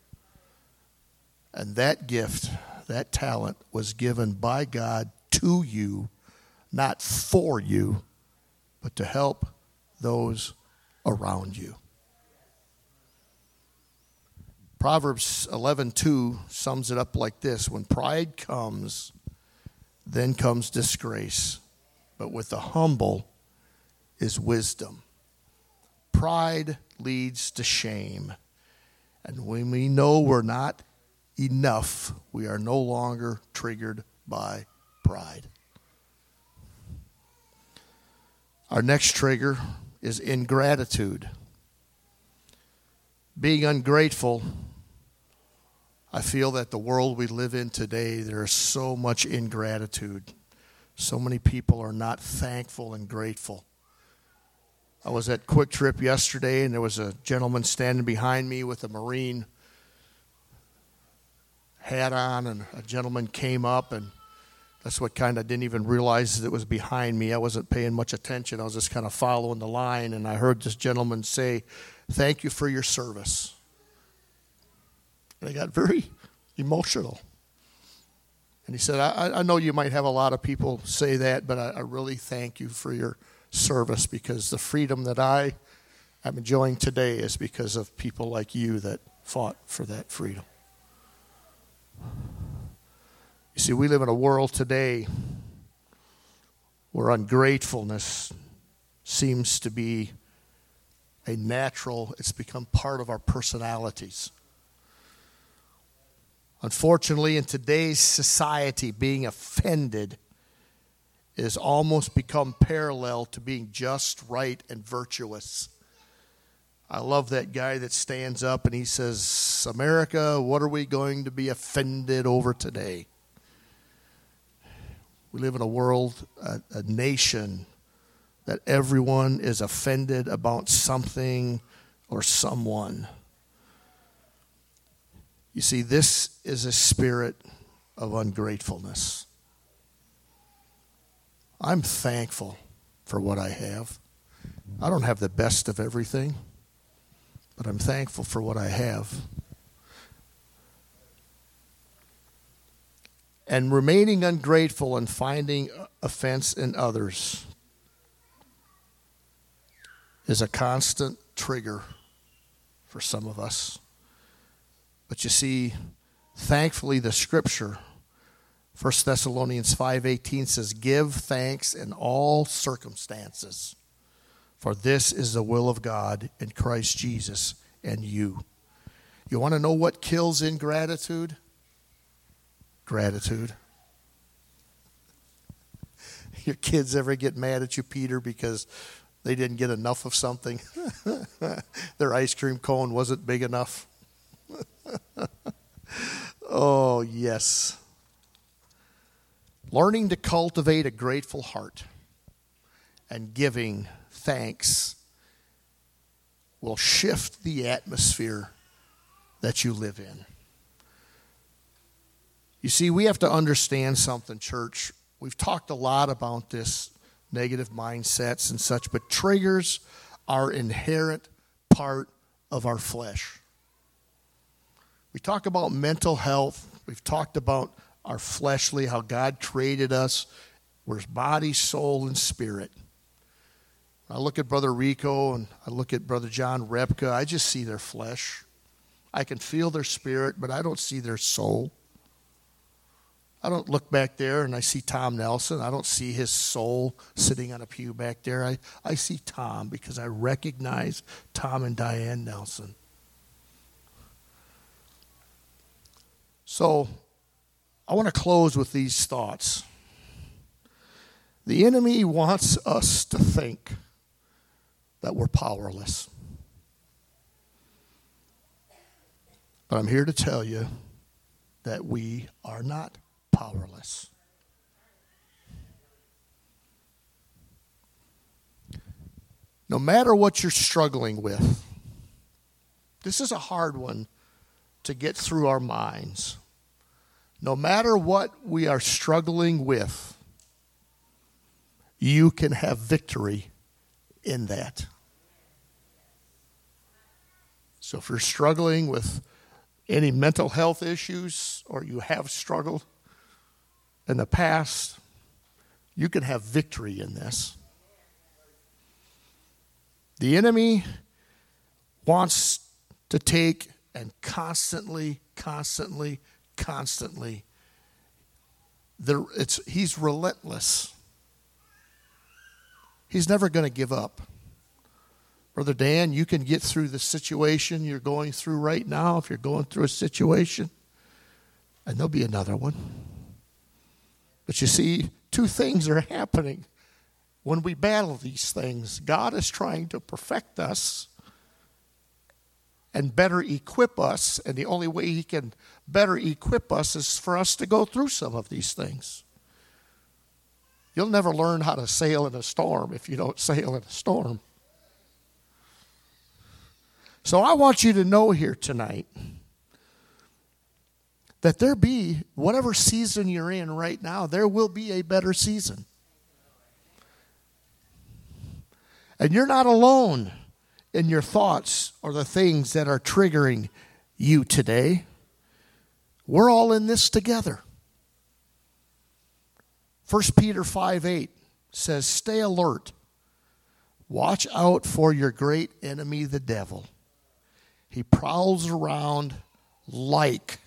And that gift, that talent, was given by God to you, not for you, but to help those around you. Proverbs 11:2 sums it up like this: when pride comes, then comes disgrace, but with the humble is wisdom. Pride leads to shame, and when we know we're not enough, we are no longer triggered by pride. Our next trigger is ingratitude. Being ungrateful, I feel that the world we live in today, there is so much ingratitude. So many people are not thankful and grateful. I was at Quick Trip yesterday, and there was a gentleman standing behind me with a Marine hat on, and a gentleman came up, and that's what kind of didn't even realize that it was behind me. I wasn't paying much attention. I was just kind of following the line, and I heard this gentleman say, "Thank you for your service." And I got very emotional. And he said, I know you might have a lot of people say that, but I really thank you for your service, because the freedom that I am enjoying today is because of people like you that fought for that freedom. You see, we live in a world today where ungratefulness seems to be a natural, it's become part of our personalities. Unfortunately, in today's society, being offended is almost become parallel to being just, right, and virtuous. I love that guy that stands up and he says, "America, what are we going to be offended over today?" We live in a world, a nation, that everyone is offended about something or someone. You see, this is a spirit of ungratefulness. I'm thankful for what I have. I don't have the best of everything, but I'm thankful for what I have. And remaining ungrateful and finding offense in others is a constant trigger for some of us. But you see, thankfully the scripture, 1 Thessalonians 5:18 says, "Give thanks in all circumstances, for this is the will of God in Christ Jesus and you." You want to know what kills ingratitude? Gratitude. Your kids ever get mad at you, Peter, because they didn't get enough of something? Their ice cream cone wasn't big enough. Oh, yes. Learning to cultivate a grateful heart and giving thanks will shift the atmosphere that you live in. You see, we have to understand something, church. We've talked a lot about this, negative mindsets and such, but triggers are inherent part of our flesh. We talk about mental health. We've talked about our fleshly, how God created us. We're body, soul, and spirit. I look at Brother Rico and I look at Brother John Repka. I just see their flesh. I can feel their spirit, but I don't see their soul. I don't look back there and I see Tom Nelson. I don't see his soul sitting on a pew back there. I see Tom because I recognize Tom and Diane Nelson. So I want to close with these thoughts. The enemy wants us to think that we're powerless. But I'm here to tell you that we are not powerless. No matter what you're struggling with, this is a hard one to get through our minds. No matter what we are struggling with, you can have victory in that. So if you're struggling with any mental health issues or you have struggled in the past, you can have victory in this. The enemy wants to take and constantly, he's relentless. He's never going to give up. Brother Dan, you can get through the situation you're going through right now if you're going through a situation, and there'll be another one. But you see, two things are happening when we battle these things. God is trying to perfect us and better equip us, and the only way he can better equip us is for us to go through some of these things. You'll never learn how to sail in a storm if you don't sail in a storm. So I want you to know here tonight that there be, whatever season you're in right now, there will be a better season. And you're not alone in your thoughts or the things that are triggering you today. We're all in this together. 1 Peter 5:8 says, stay alert. Watch out for your great enemy, the devil. He prowls around like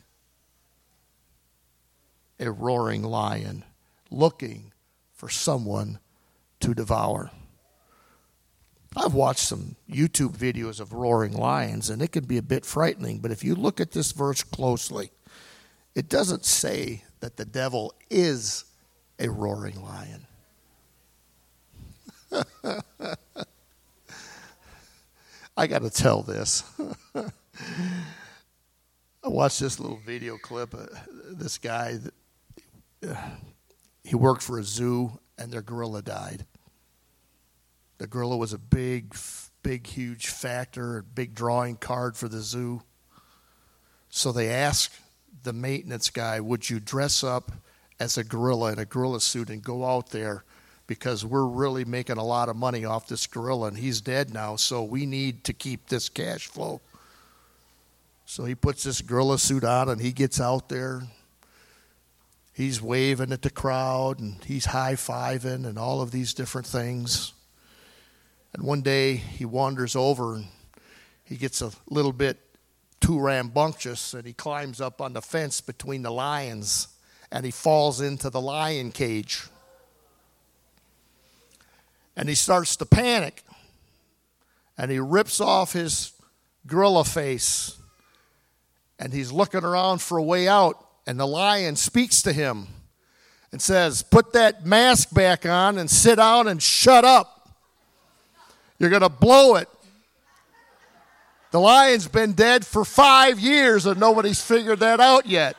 a roaring lion, looking for someone to devour. I've watched some YouTube videos of roaring lions, and it can be a bit frightening, but if you look at this verse closely, it doesn't say that the devil is a roaring lion. I got to tell this. I watched this little video clip. This guy, he worked for a zoo, and their gorilla died. The gorilla was a big, huge factor, a big drawing card for the zoo. So they asked the maintenance guy, would you dress up as a gorilla in a gorilla suit and go out there, because we're really making a lot of money off this gorilla, and he's dead now, so we need to keep this cash flow. So he puts this gorilla suit on, and he gets out there. He's waving at the crowd, and he's high-fiving and all of these different things. And one day he wanders over, and he gets a little bit too rambunctious, and he climbs up on the fence between the lions, and he falls into the lion cage. And he starts to panic, and he rips off his gorilla face, and he's looking around for a way out, and the lion speaks to him and says, put that mask back on and sit down and shut up. You're going to blow it. The lion's been dead for 5 years, and nobody's figured that out yet.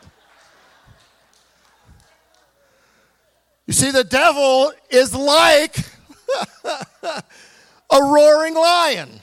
You see, the devil is like a roaring lion.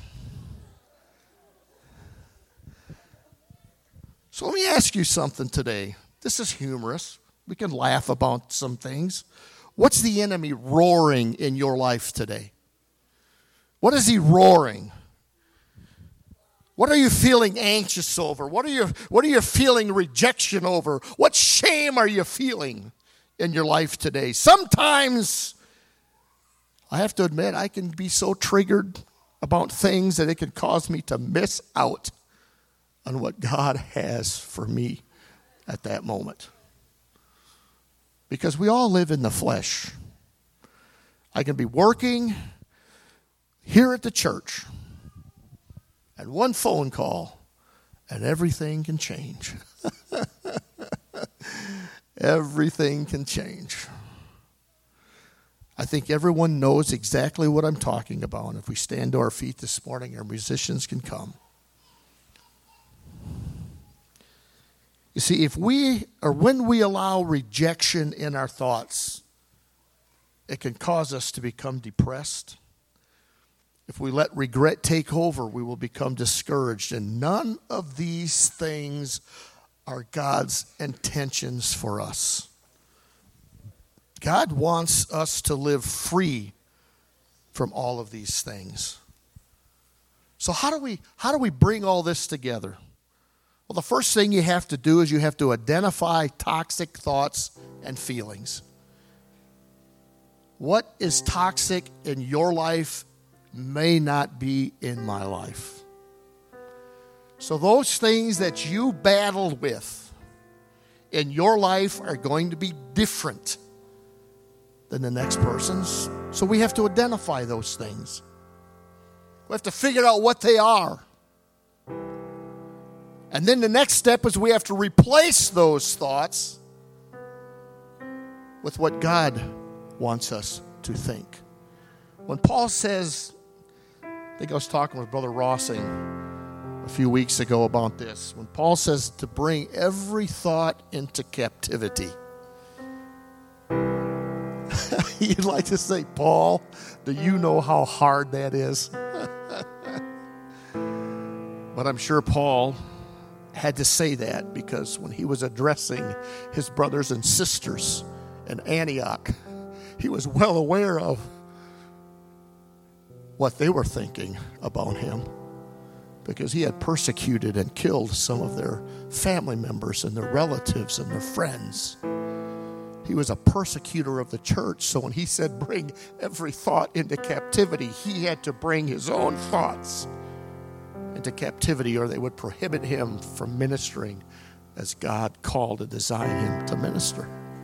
So let me ask you something today. This is humorous. We can laugh about some things. What's the enemy roaring in your life today? What is he roaring? What are you feeling anxious over? What are you feeling rejection over? What shame are you feeling in your life today? Sometimes, I have to admit, I can be so triggered about things that it can cause me to miss out on what God has for me at that moment. Because we all live in the flesh. I can be working here at the church, and one phone call, and everything can change. Everything can change. I think everyone knows exactly what I'm talking about. If we stand to our feet this morning, our musicians can come. You see, when we allow rejection in our thoughts, it can cause us to become depressed. If we let regret take over, we will become discouraged. And none of these things are God's intentions for us. God wants us to live free from all of these things. So how do we bring all this together? Well, the first thing you have to do is you have to identify toxic thoughts and feelings. What is toxic in your life may not be in my life. So those things that you battled with in your life are going to be different than the next person's. So we have to identify those things. We have to figure out what they are. And then the next step is we have to replace those thoughts with what God wants us to think. When Paul says, I think I was talking with Brother Rossing a few weeks ago about this. When Paul says to bring every thought into captivity, you'd like to say, Paul, do you know how hard that is? But I'm sure Paul had to say that because when he was addressing his brothers and sisters in Antioch, he was well aware of what they were thinking about him, because he had persecuted and killed some of their family members and their relatives and their friends. He was a persecutor of the church. So when he said bring every thought into captivity, he had to bring his own thoughts into captivity, or they would prohibit him from ministering as God called and designed him to minister.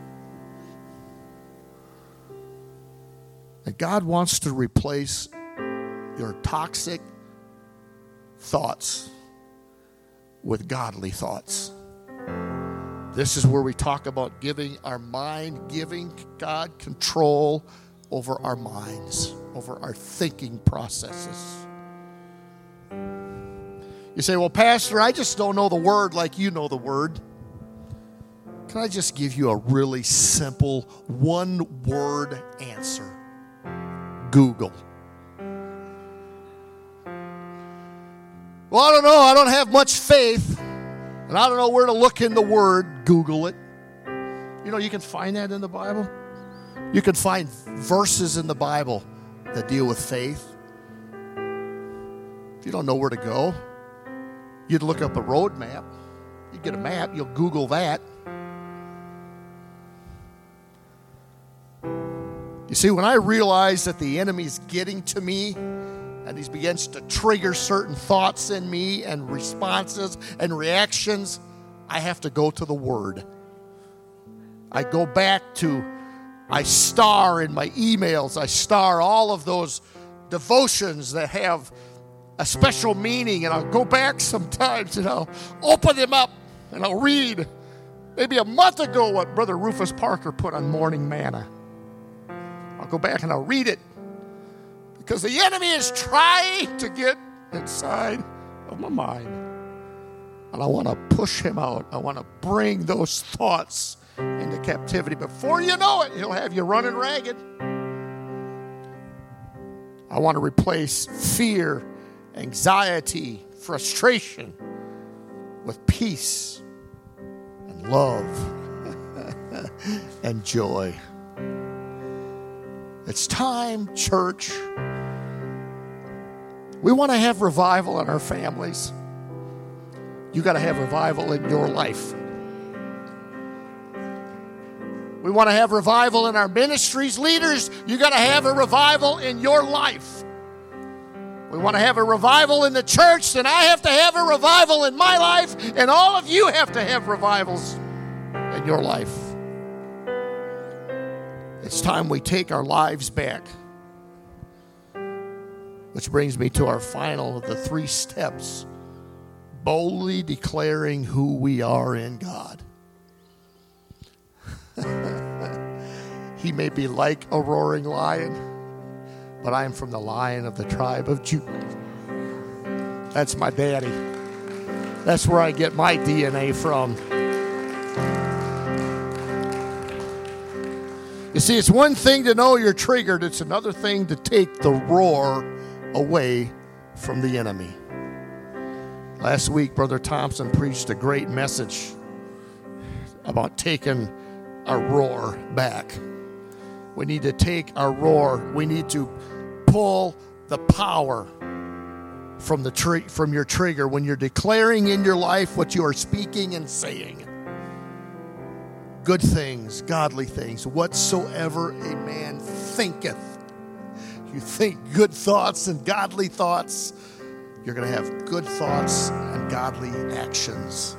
And God wants to replace your toxic thoughts with godly thoughts. This is where we talk about giving our mind, giving God control over our minds, over our thinking processes. You say, well, Pastor, I just don't know the word like you know the word. Can I just give you a really simple one-word answer? Google. Well, I don't know. I don't have much faith, and I don't know where to look in the Word. Google it. You know, you can find that in the Bible. You can find verses in the Bible that deal with faith. If you don't know where to go, you'd look up a road map. You get a map, you'll Google that. You see, when I realize that the enemy's getting to me, and he begins to trigger certain thoughts in me and responses and reactions, I have to go to the Word. I go back to, I star in my emails, I star all of those devotions that have a special meaning, and I'll go back sometimes and I'll open them up and I'll read maybe a month ago what Brother Rufus Parker put on Morning Manna. I'll go back and I'll read it, because the enemy is trying to get inside of my mind. And I want to push him out. I want to bring those thoughts into captivity. Before you know it, he'll have you running ragged. I want to replace fear, anxiety, frustration with peace and love and joy. It's time, church. We want to have revival in our families. You got to have revival in your life. We want to have revival in our ministries. Leaders, you got to have a revival in your life. We want to have a revival in the church, then I have to have a revival in my life, and all of you have to have revivals in your life. It's time we take our lives back. Which brings me to our final of the 3 steps. Boldly declaring who we are in God. He may be like a roaring lion, but I am from the lion of the tribe of Judah. That's my daddy. That's where I get my DNA from. You see, it's one thing to know you're triggered. It's another thing to take the roar away from the enemy. Last week, Brother Thompson preached a great message about taking our roar back. We need to take our roar. We need to pull the power from your trigger when you're declaring in your life what you are speaking and saying. Good things, godly things, whatsoever a man thinketh. you think good thoughts and godly thoughts, you're going to have good thoughts and godly actions.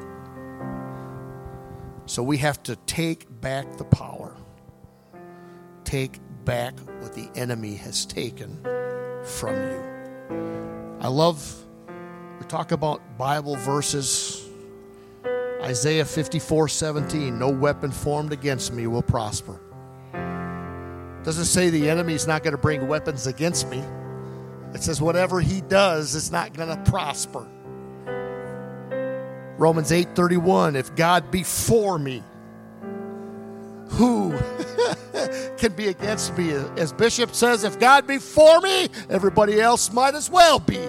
So we have to take back the power. Take back what the enemy has taken from you. I love, we talk about Bible verses. Isaiah 54:17, no weapon formed against me will prosper. Doesn't say the enemy's not going to bring weapons against me. It says whatever he does is not going to prosper. Romans 8:31, if God be for me, who can be against me? As Bishop says, if God be for me, everybody else might as well be.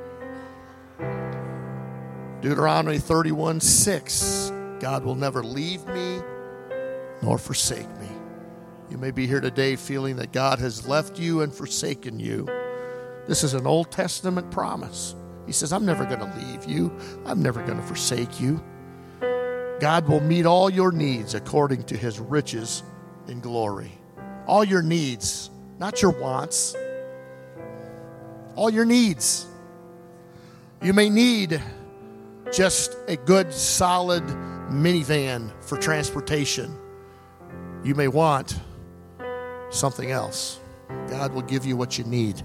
Deuteronomy 31:6, God will never leave me nor forsake me. You may be here today feeling that God has left you and forsaken you. This is an Old Testament promise. He says, I'm never going to leave you. I'm never going to forsake you. God will meet all your needs according to his riches in glory. All your needs, not your wants. All your needs. You may need just a good, solid minivan for transportation. You may want something else. God will give you what you need.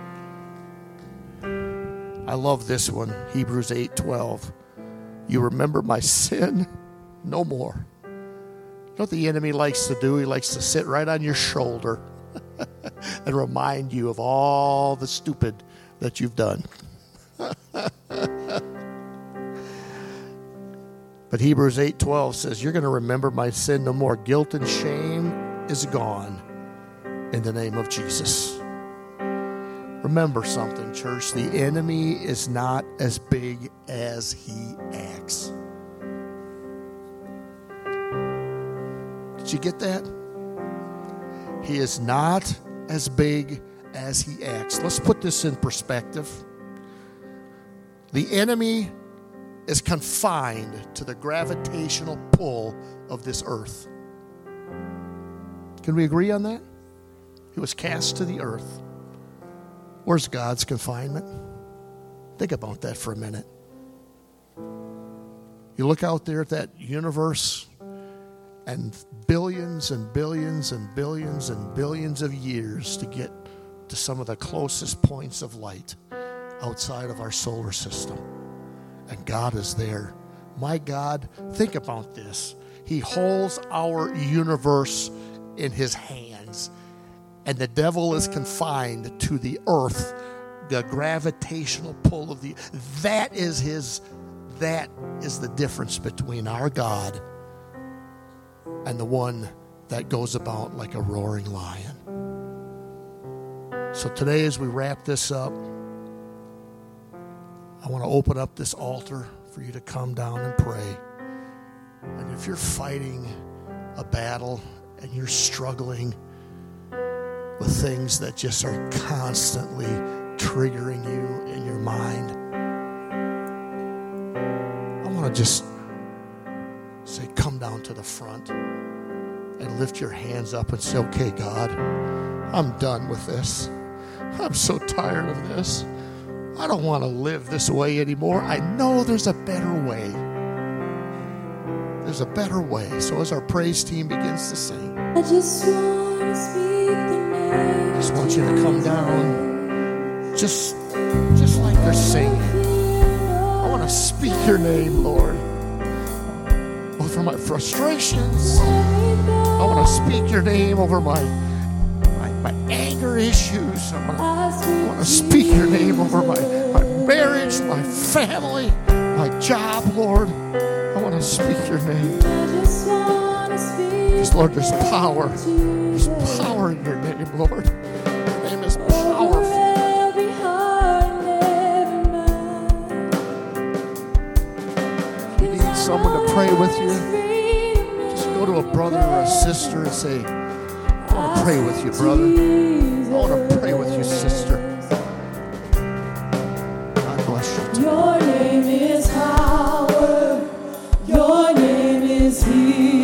I love this one, Hebrews 8:12. You remember my sin no more. You know what the enemy likes to do? He likes to sit right on your shoulder and remind you of all the stupid that you've done. But Hebrews 8:12 says, you're going to remember my sin no more. Guilt and shame is gone in the name of Jesus. Remember something, church. The enemy is not as big as he acts. Did you get that? He is not as big as he acts. Let's put this in perspective. The enemy is confined to the gravitational pull of this earth. Can we agree on that? He was cast to the earth. Where's God's confinement? Think about that for a minute. You look out there at that universe, and billions and billions and billions and billions of years to get to some of the closest points of light outside of our solar system. And God is there. My God, think about this. He holds our universe in his hands. And the devil is confined to the earth, the gravitational pull of the... That is the difference between our God and the one that goes about like a roaring lion. So today, as we wrap this up, I want to open up this altar for you to come down and pray. And if you're fighting a battle and you're struggling with things that just are constantly triggering you in your mind, I want to just say, come down to the front and lift your hands up and say, okay, God, I'm done with this. I'm so tired of this. I don't want to live this way anymore. I know there's a better way. There's a better way. So as our praise team begins to sing, I just want to speak the name. I just want you to come down just like they're singing. I want to speak your name, Lord, over my frustrations. I want to speak your name over my anger issues. I want to speak your name over my marriage, my family, my job, Lord. I want to speak your name. Because, Lord, there's power. There's power in your name, Lord. Your name is powerful. If you need someone to pray with you, just go to a brother or a sister and say, I want to pray with you, brother. I want to pray with you, sister. God bless you. Your name is power. Your name is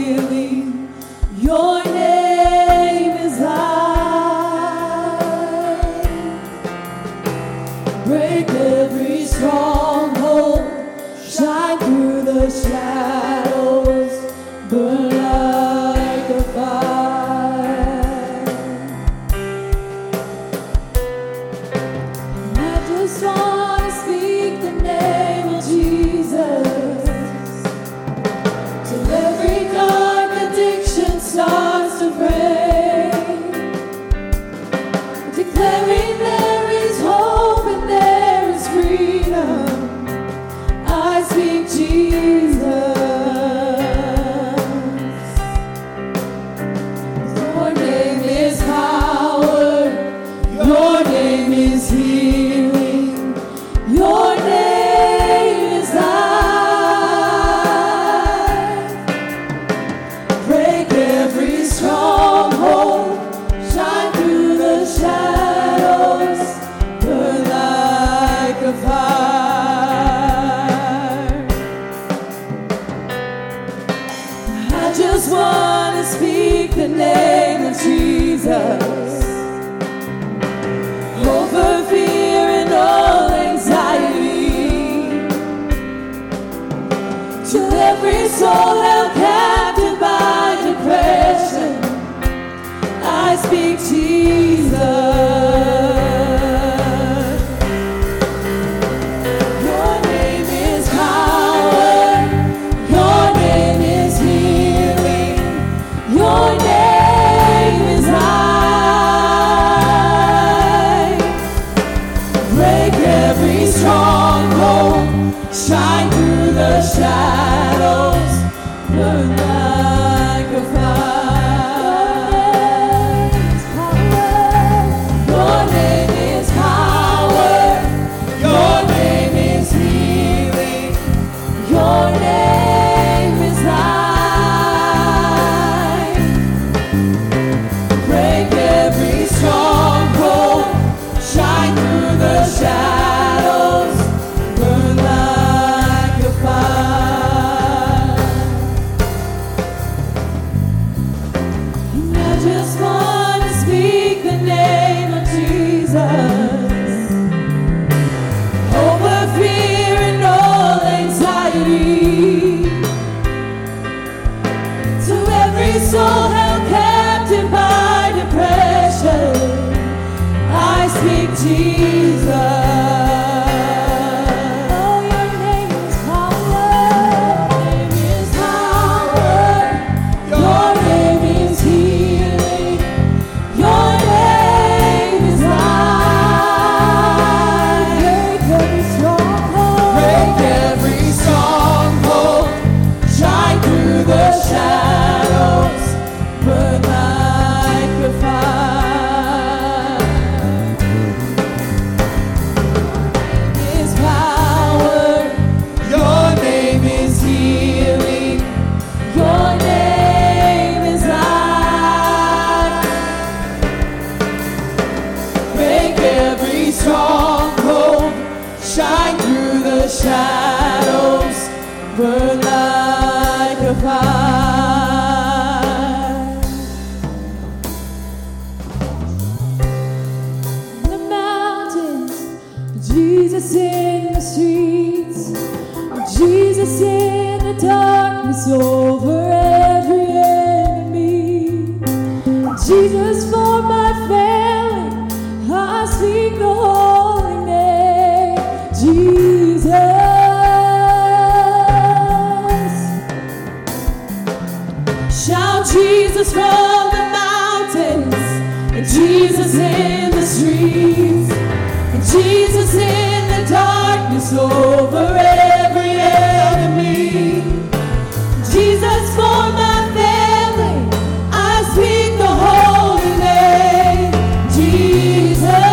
healing. Your name is life. just want to speak the name of Jesus over fear and all anxiety. To every soul held captive by depression, I speak Jesus. Shine through the shadows, burn like a fire. Your name is power. Your name is healing. Your name is life. Break every stronghold. Shine through the shadows, burn like a fire. And I just want to speak the name of Jesus over fear and all anxiety. To every soul held captive by depression, I speak Jesus. Shadows burn like a fire. The mountains, Jesus in the streets, Jesus in the darkness over every enemy. Jesus for my family, I speak the holy name, Jesus. Shout Jesus from the mountains, and Jesus in the streets, and Jesus in the darkness over every enemy. Jesus for my family, I speak the holy name, Jesus.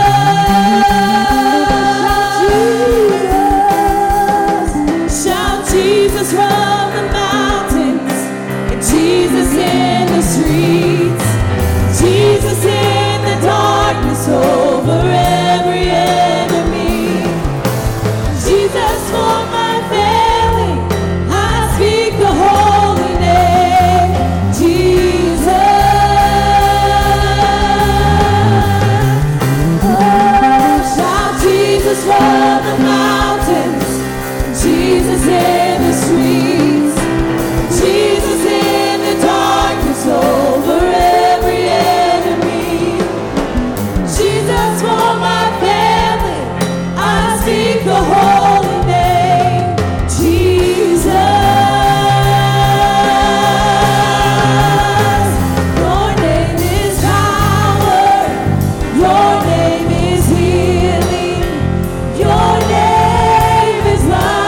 Shout Jesus from the mountains, and Jesus in the streets, Jesus in the darkness over every enemy. Jesus for my family, I speak the holy name, Jesus. Oh, shout Jesus from the mountains, Jesus in the streets, Jesus in the darkness over every enemy. Jesus for my family, I speak the holy name, Jesus. Your name is power, your name is healing, your name is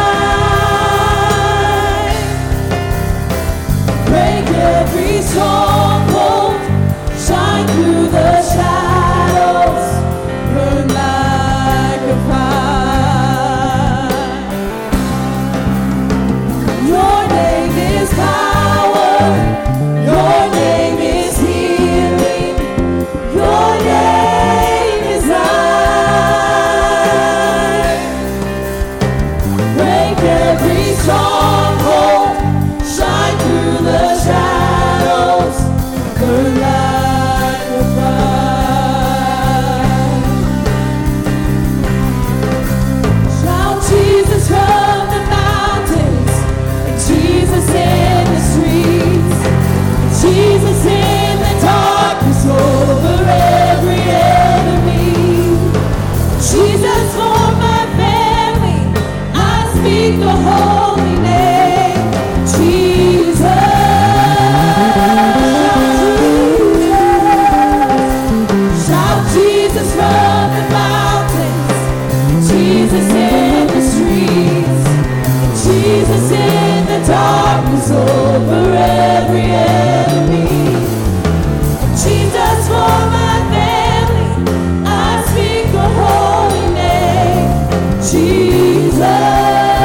life. Break every stronghold, shine through the shadows, burn like a fire. Your name is power, your name is healing, your name is life. Break every stronghold, shine through the shadows. darkness over every enemy. Jesus, for my family, I speak the holy name, Jesus.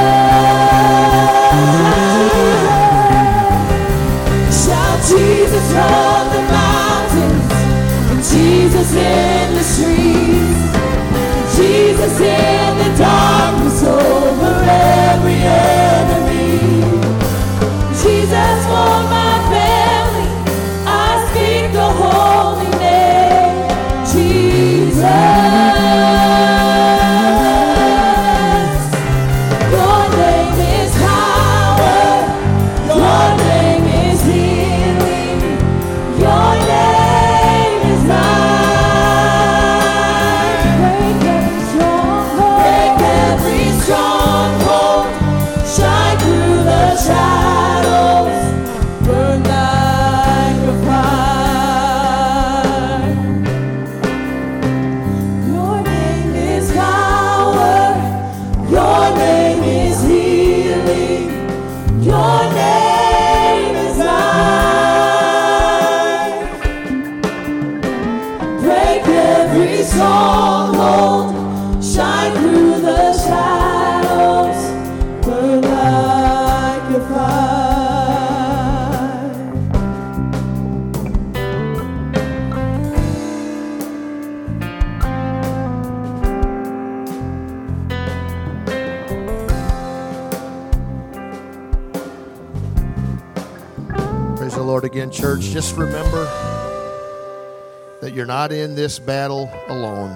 Shout Jesus from the mountains, and Jesus in the streets, and Jesus in the darkness over every enemy. Jesus, for my family, I speak the holy name, Jesus. Your name is power, your name is healing, your name is life. Break every stronghold, shine through the shadows, burn like a fire. Your name is power, your name is healing, your name is life. Break every stronghold, shine through the shadows, burn like a fire. Praise the Lord again, church. Just remember that you're not in this battle alone.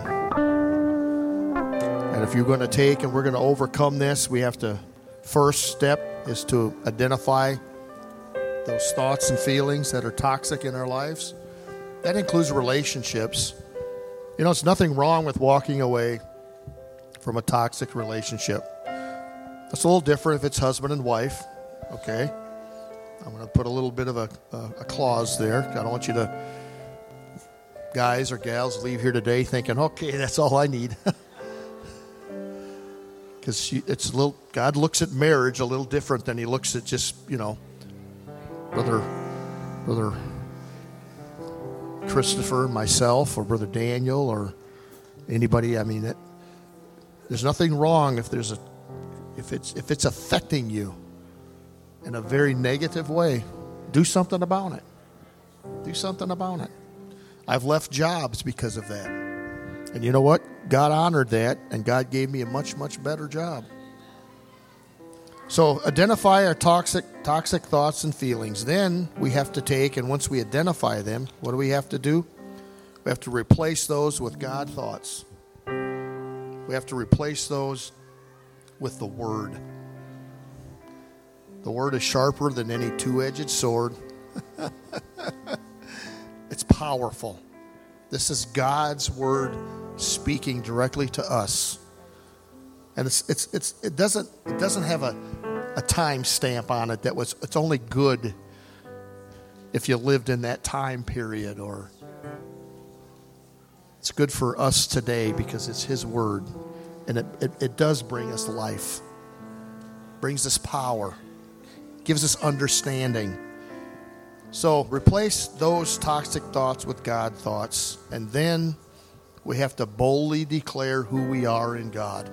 And if you're going to take and we're going to overcome this, we have to, first step is to identify those thoughts and feelings that are toxic in our lives. That includes relationships. You know, it's nothing wrong with walking away from a toxic relationship. It's a little different if it's husband and wife, okay? I'm going to put a little bit of a clause there. I don't want you to, guys or gals, leave here today thinking, okay, that's all I need. Because it's a little, God looks at marriage a little different than he looks at just, you know, Brother Christopher, myself, or Brother Daniel, or anybody. I mean, there's nothing wrong if it's affecting you in a very negative way. Do something about it. Do something about it. I've left jobs because of that. And you know what? God honored that, and God gave me a much, much better job. So identify our toxic thoughts and feelings. Then we have to take, and once we identify them, what do we have to do? We have to replace those with God thoughts. We have to replace those with the Word. The Word is sharper than any two-edged sword. It's powerful. This is God's Word speaking directly to us. And it doesn't have a time stamp on it it's only good if you lived in that time period, or it's good for us today because it's His Word, and it does bring us life, brings us power, gives us understanding. So replace those toxic thoughts with God thoughts, and then we have to boldly declare who we are in God.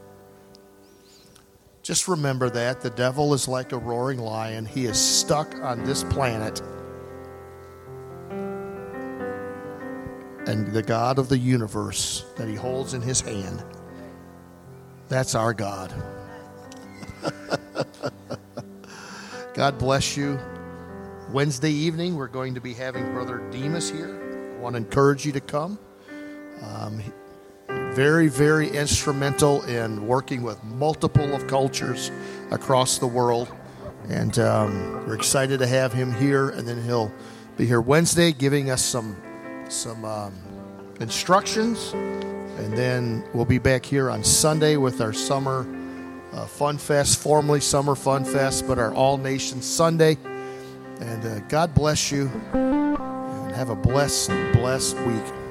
Just remember that the devil is like a roaring lion. He is stuck on this planet. And the God of the universe that he holds in his hand, that's our God. God bless you. Wednesday evening, we're going to be having Brother Demas here. I want to encourage you to come. Very, very instrumental in working with multiple of cultures across the world. And we're excited to have him here. And then he'll be here Wednesday giving us some instructions. And then we'll be back here on Sunday with our Summer Fun Fest, formerly Summer Fun Fest, but our All Nations Sunday. And God bless you. And have a blessed week.